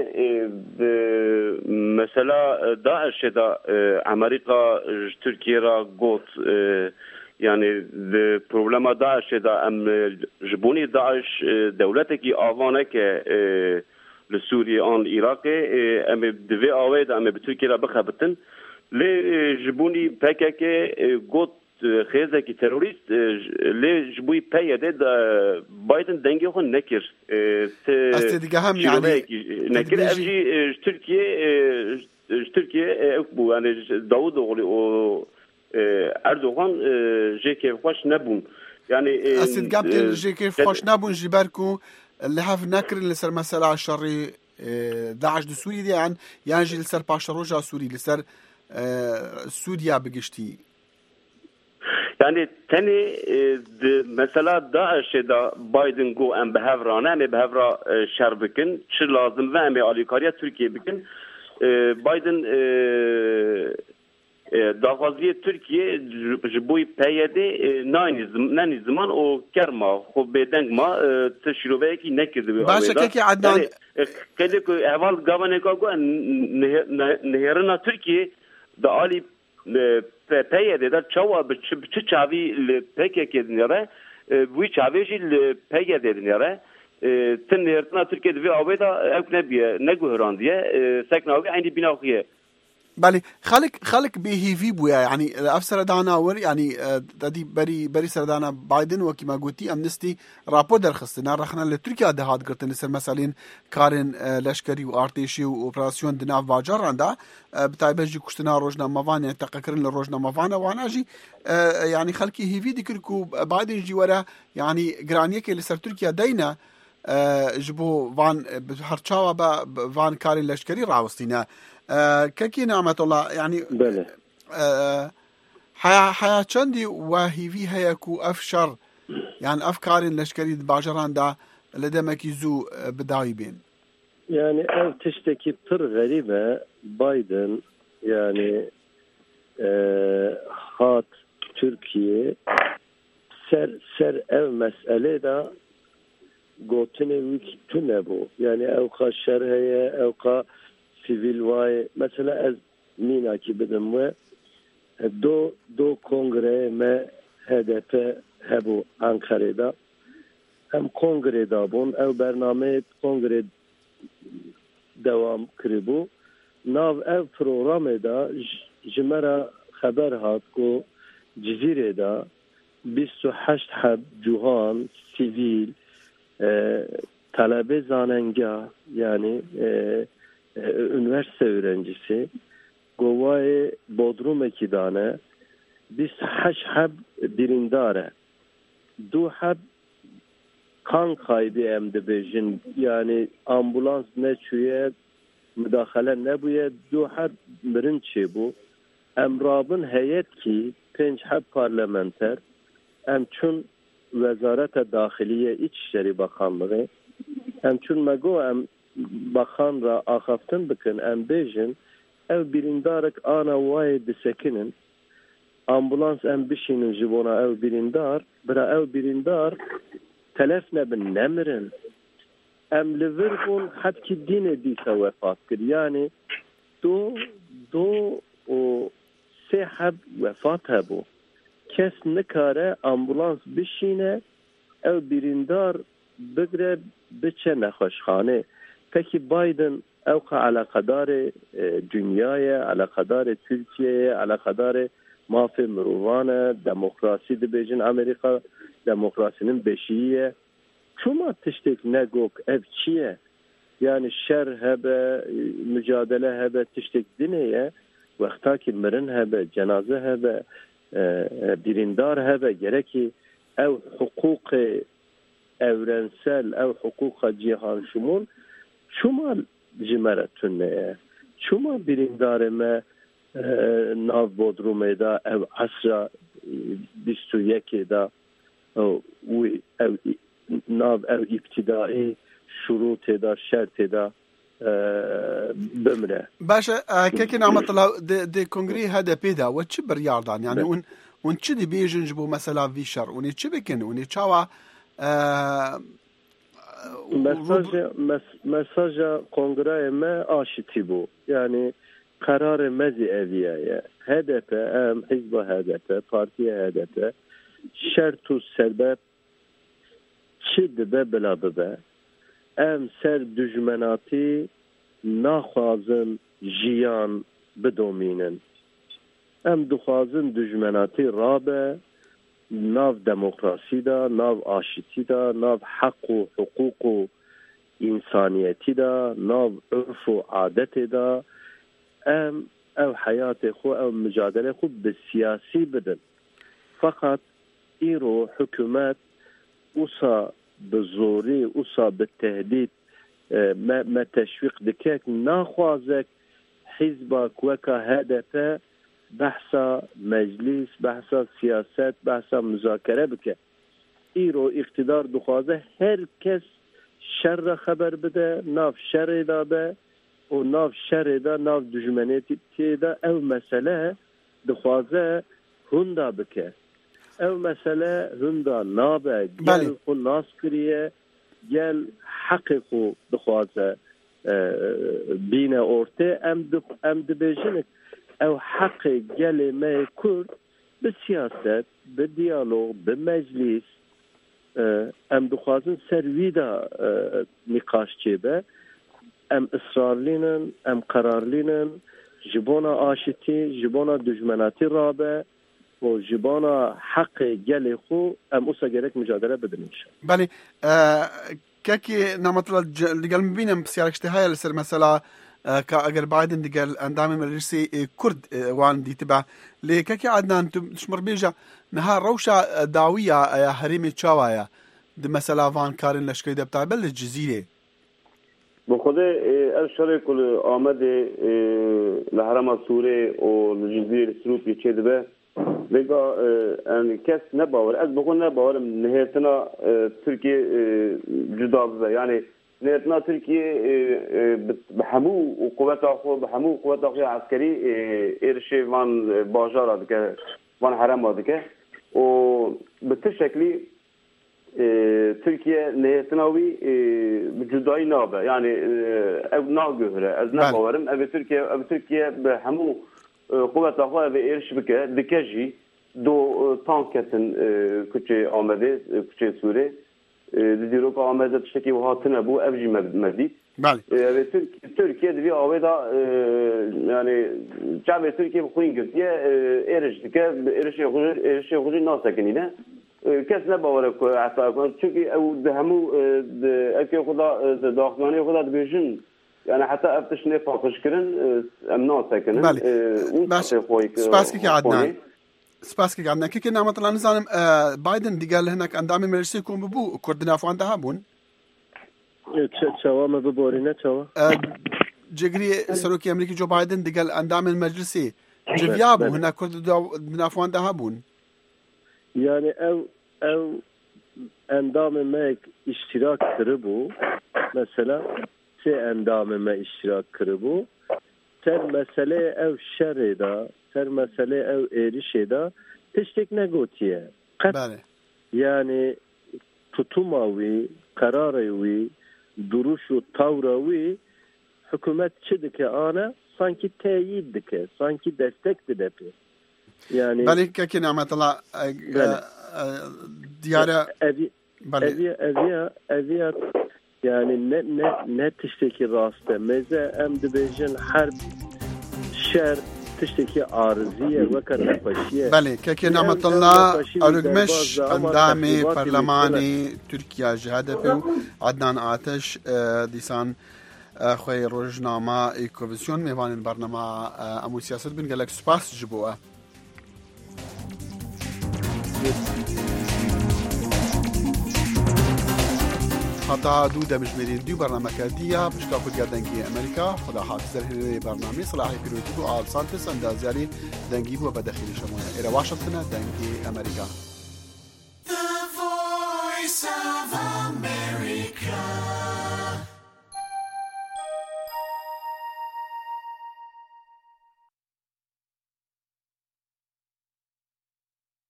mesela Daesh'de Amerika Türkiye'ye got yani problema Daesh'de em jibuni Daesh devleteki avane ki le Suriye an Irak'e em dve avayda em Türkiye'ye bakabıtın le jibuni P K K got خیزکی تروریست لی جبوی پیاده دا بایدن دنگی خون نکر است دیگه هم یعنی نکر افجی ترکیه ترکیه اکبو یعنی داود اوغلی و اردوغان جیکی خوش نبون یعنی است دیگه هم جیکی خوش نبون جبرکو اللي هاف نكر لسر مثلا شري داعش دو سوري دي يعني ينجي لسر باشروجا سوري لسر سوريا بقشتي yani teni mesela Daesh'de Biden go em behavrane em behavra şerbikin çi lazım ve em alikariya Türkiye bikin Biden davaziye Türkiye jiboy peyede nani zaman o kerma xo bedengma tşiroveki nekirdi. Başa keki Adnan kedi ko eval gavaneka go neherina Türkiye da ali peyede de çava çı çavi P K K dinlere bu çavi jil peyede dinlere tin nertna Türkiye'de ve aveda eknebiye ne guhran diye seknavi aynı binahiye. بله خلق خلق بهيفي بويا يعني افسر دانا ور يعني دي بري بري سردانا بايدن وكما قلتي امنستي رابو درخستنا رخنا لتركيا ده هاد قرتن سر مثلا كارن لشكري وارتيشي واوبراسيون دناف باجر عندها بتايبجي كشتنا روجنا مافان تقكرن لروجنا مافانا وانا جي يعني خلقي هيفي ديكركو بايدن جي ورا يعني جرانيك اللي سر تركيا دينا جبو فان هرچاوا فان كارن لشكري راوستينا كاكي نعمة الله يعني بله حياة حياة چندي وهي في هيكو أفشر يعني أفكار لشكري باجران دا لدمك يزو بداوي بين يعني أو تشتكي بطر غريبة بايدن يعني خاط تركيا سر سر أو مسألة دا قوتني ويكي تنبو يعني أو قا شرهية أو قا sivil vay mesela az mina ki bedim ve do do kongre me H D P hebu Ankara'da hem kongreda bun ev bername kongre devam kribu nav ev programda jmera haber hat ko Cizire'da بیست و هشت حب جوهان سیویل talebe zanenga yani e, e, üniversite öğrencisi Govay Bodrum ekidane biz haş hab birindare du hab kan kaybı emde bejin yani ambulans ne çüye müdahale ne buye du hab birinci bu emrabın heyet ki penç hab parlamenter emçün Vezaret-i Dahiliye İçişleri Bakanlığı emçün mego em bakan ra axaftin bikin em bejin ev birindarek ana vay disekinin ambulans em bişinin jibona ev birindar bira ev birindar telef nebin nemirin em livirbun hatki dine dise vefat kir yani do do o sehab vefat hebu kes nikare ambulans bişine ev birindar bigre biçe nexweşxane peki Biden evka alakadar dünyaya alakadar Türkiye'ye alakadar mafi miruvane demokrasi dibêjin Amerika demokrasinin beşiğiye çuma tiştek negok ev çiye yani şer hebe mücadele hebe tiştek dineye vekta ki mirin hebe cenaze hebe birindar hebe gereki ev hukuk evrensel ev hukuka cihan şumun çuma cimere tünneye çuma birindareme ناو بودرومه دا او عصر بیست و یک دا او او ناو او ابتدایی شروط دا شرط دا بمره باشا كيكي نعمة الله دي كونغري هذا بيدا وتش برياردان يعني ون ون تش دي بيجن جبو مثلا في شر وني تش بكن وني تشاوا مساج مساج كونغري ما آشتي بو يعني قرار مزي أبيايا هدف أم حزب هدف بارتي هدف شرط السبب شد ببلا ببا ام سر دجمناتی ناخوازن جیان بدومینن ام دخوازن دجمناتی رابه ناو دموکراسی دا ناو آشتی دا ناو حق و حقوق و انسانیتی دا ناو عرف و عادت دا ام او حیات خو او مجادله خو بالسیاسی بدن فقط ایرو حکومت اوسا بزوری اوسا بالتهدید ما, ما تشویق دکک ناخوازک حزبك وكا هدفه بحثا مجلس بحثا سیاست بحثا مذاکره بکه ایرو اقتدار دخوازه هر کس شر خبر بده ناف شر دابه و ناف شر دا ناف دجمنیتی دا او مسئله دخوازه هندا بکه او مسئله هندا نابه گل خو ناس کریه گل حق خو دخوازه بین ارته ام ام دبیجنک او حق گل ما کرد به سیاست به دیالوگ به مجلس ام دخوازن سرویدا نقاش چیبه ام اصرارلینن ام قرارلینن جبونا آشتی جبونا دجمناتی رابه و جبانا حق گل خو ام اوسا گرک مجادله بدنیش بله كاكي نمط لقال مبينم بسيارك اشتهاية لسر مثلا كأجر بايدن دقال اندامي مدرسي كرد وان دي تبع لي كاكي عدنان تشمر بيجا نهار روشة دعوية هريمي تشاوايا دي مثلا فان كارن لشكري ده بتاع بل الجزيرة بخده الشرع كل آمد لحرم سوري و الجزيرة السروبي چه دبه بگا ان کس نباور از بخون نباورم نهایتنا ترکیه جدا بزه یعنی نهایتنا ترکیه بحمو قوت آخو بحمو قوت آخو عسکری ایرشی وان باجار دکه وان حرم دکه و به تر شکلی ترکیه نهایتناوی جدایی نابه یعنی او ناگهره از نباورم او ترکیه او ترکیه بحمو قوت آخواه و ایرش بکه دکجی دو تانکتن کچه آمده کچه سوره دیرو که آمده تشتکی و هاتنه بو افجی مدید بله ترکیه دوی آوه دا یعنی چه ترکیه بخوین کرد یه ایرش دکه ایرش خوشی ناسکنینه کس نباوره که احتاق کنه چونکه او ده همو اکی خدا داخلانی خدا دبیشن يعني حتى افتش نفاقش كرن امنا ساكنن باش سباسكي كي عدنان سباسكي عدنان كي كنا مثلا نزانم بايدن دي قال هناك اندامي مجلس يكون ببو كردنا فوان دهابون تشوا ما ببورينا تشوا جگری سروکی امریکی جو بايدن دي قال اندامي المجلسي جويابو هناك كردنا فوان دهابون يعني او او اندام مك اشتراك كربو مثلا سه اندام ما اشتراک کربو سر مسئله او شر دا سر مسئله او ایریش دا تشتک نگوتیه بله یعنی tutumavi, kararavi, duruşu, tavravi hükümet çidike ana sanki teyit dike, sanki destek didepi. Yani bali kaki namatullah diyara evi evi evi evi yani ne ne ne tişteki rastı meze em dibejin harb şer تشتكي عارضية وكان نقاشية بله كاكي نعمة الله أرقمش اندامي برلماني تركيا جهده فيو عدنان آتش ديسان خوي روجنامة إيكوفيسيون ميوان البرنامة أمو سياسة بن قالك سباس جبوه هەتا دوو دەمژمێرین دوو بەرنامەکە دیە پشتا کوریا دەنگی ئەمریکا خدا حافظ هێنەوەی بەرنامی سلاحی پیرۆتی و ئالسانتس ئەندازیاری دەنگی بووە بە دەخیلی شەمۆنە ئێرە واشنگتنە دەنگی ئەمریکا.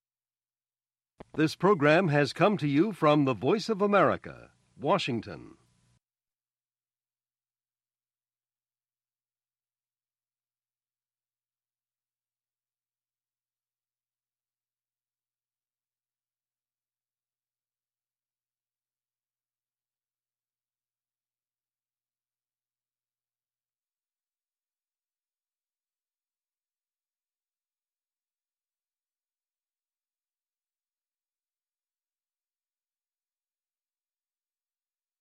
This program has come to you from the Voice of America, Washington.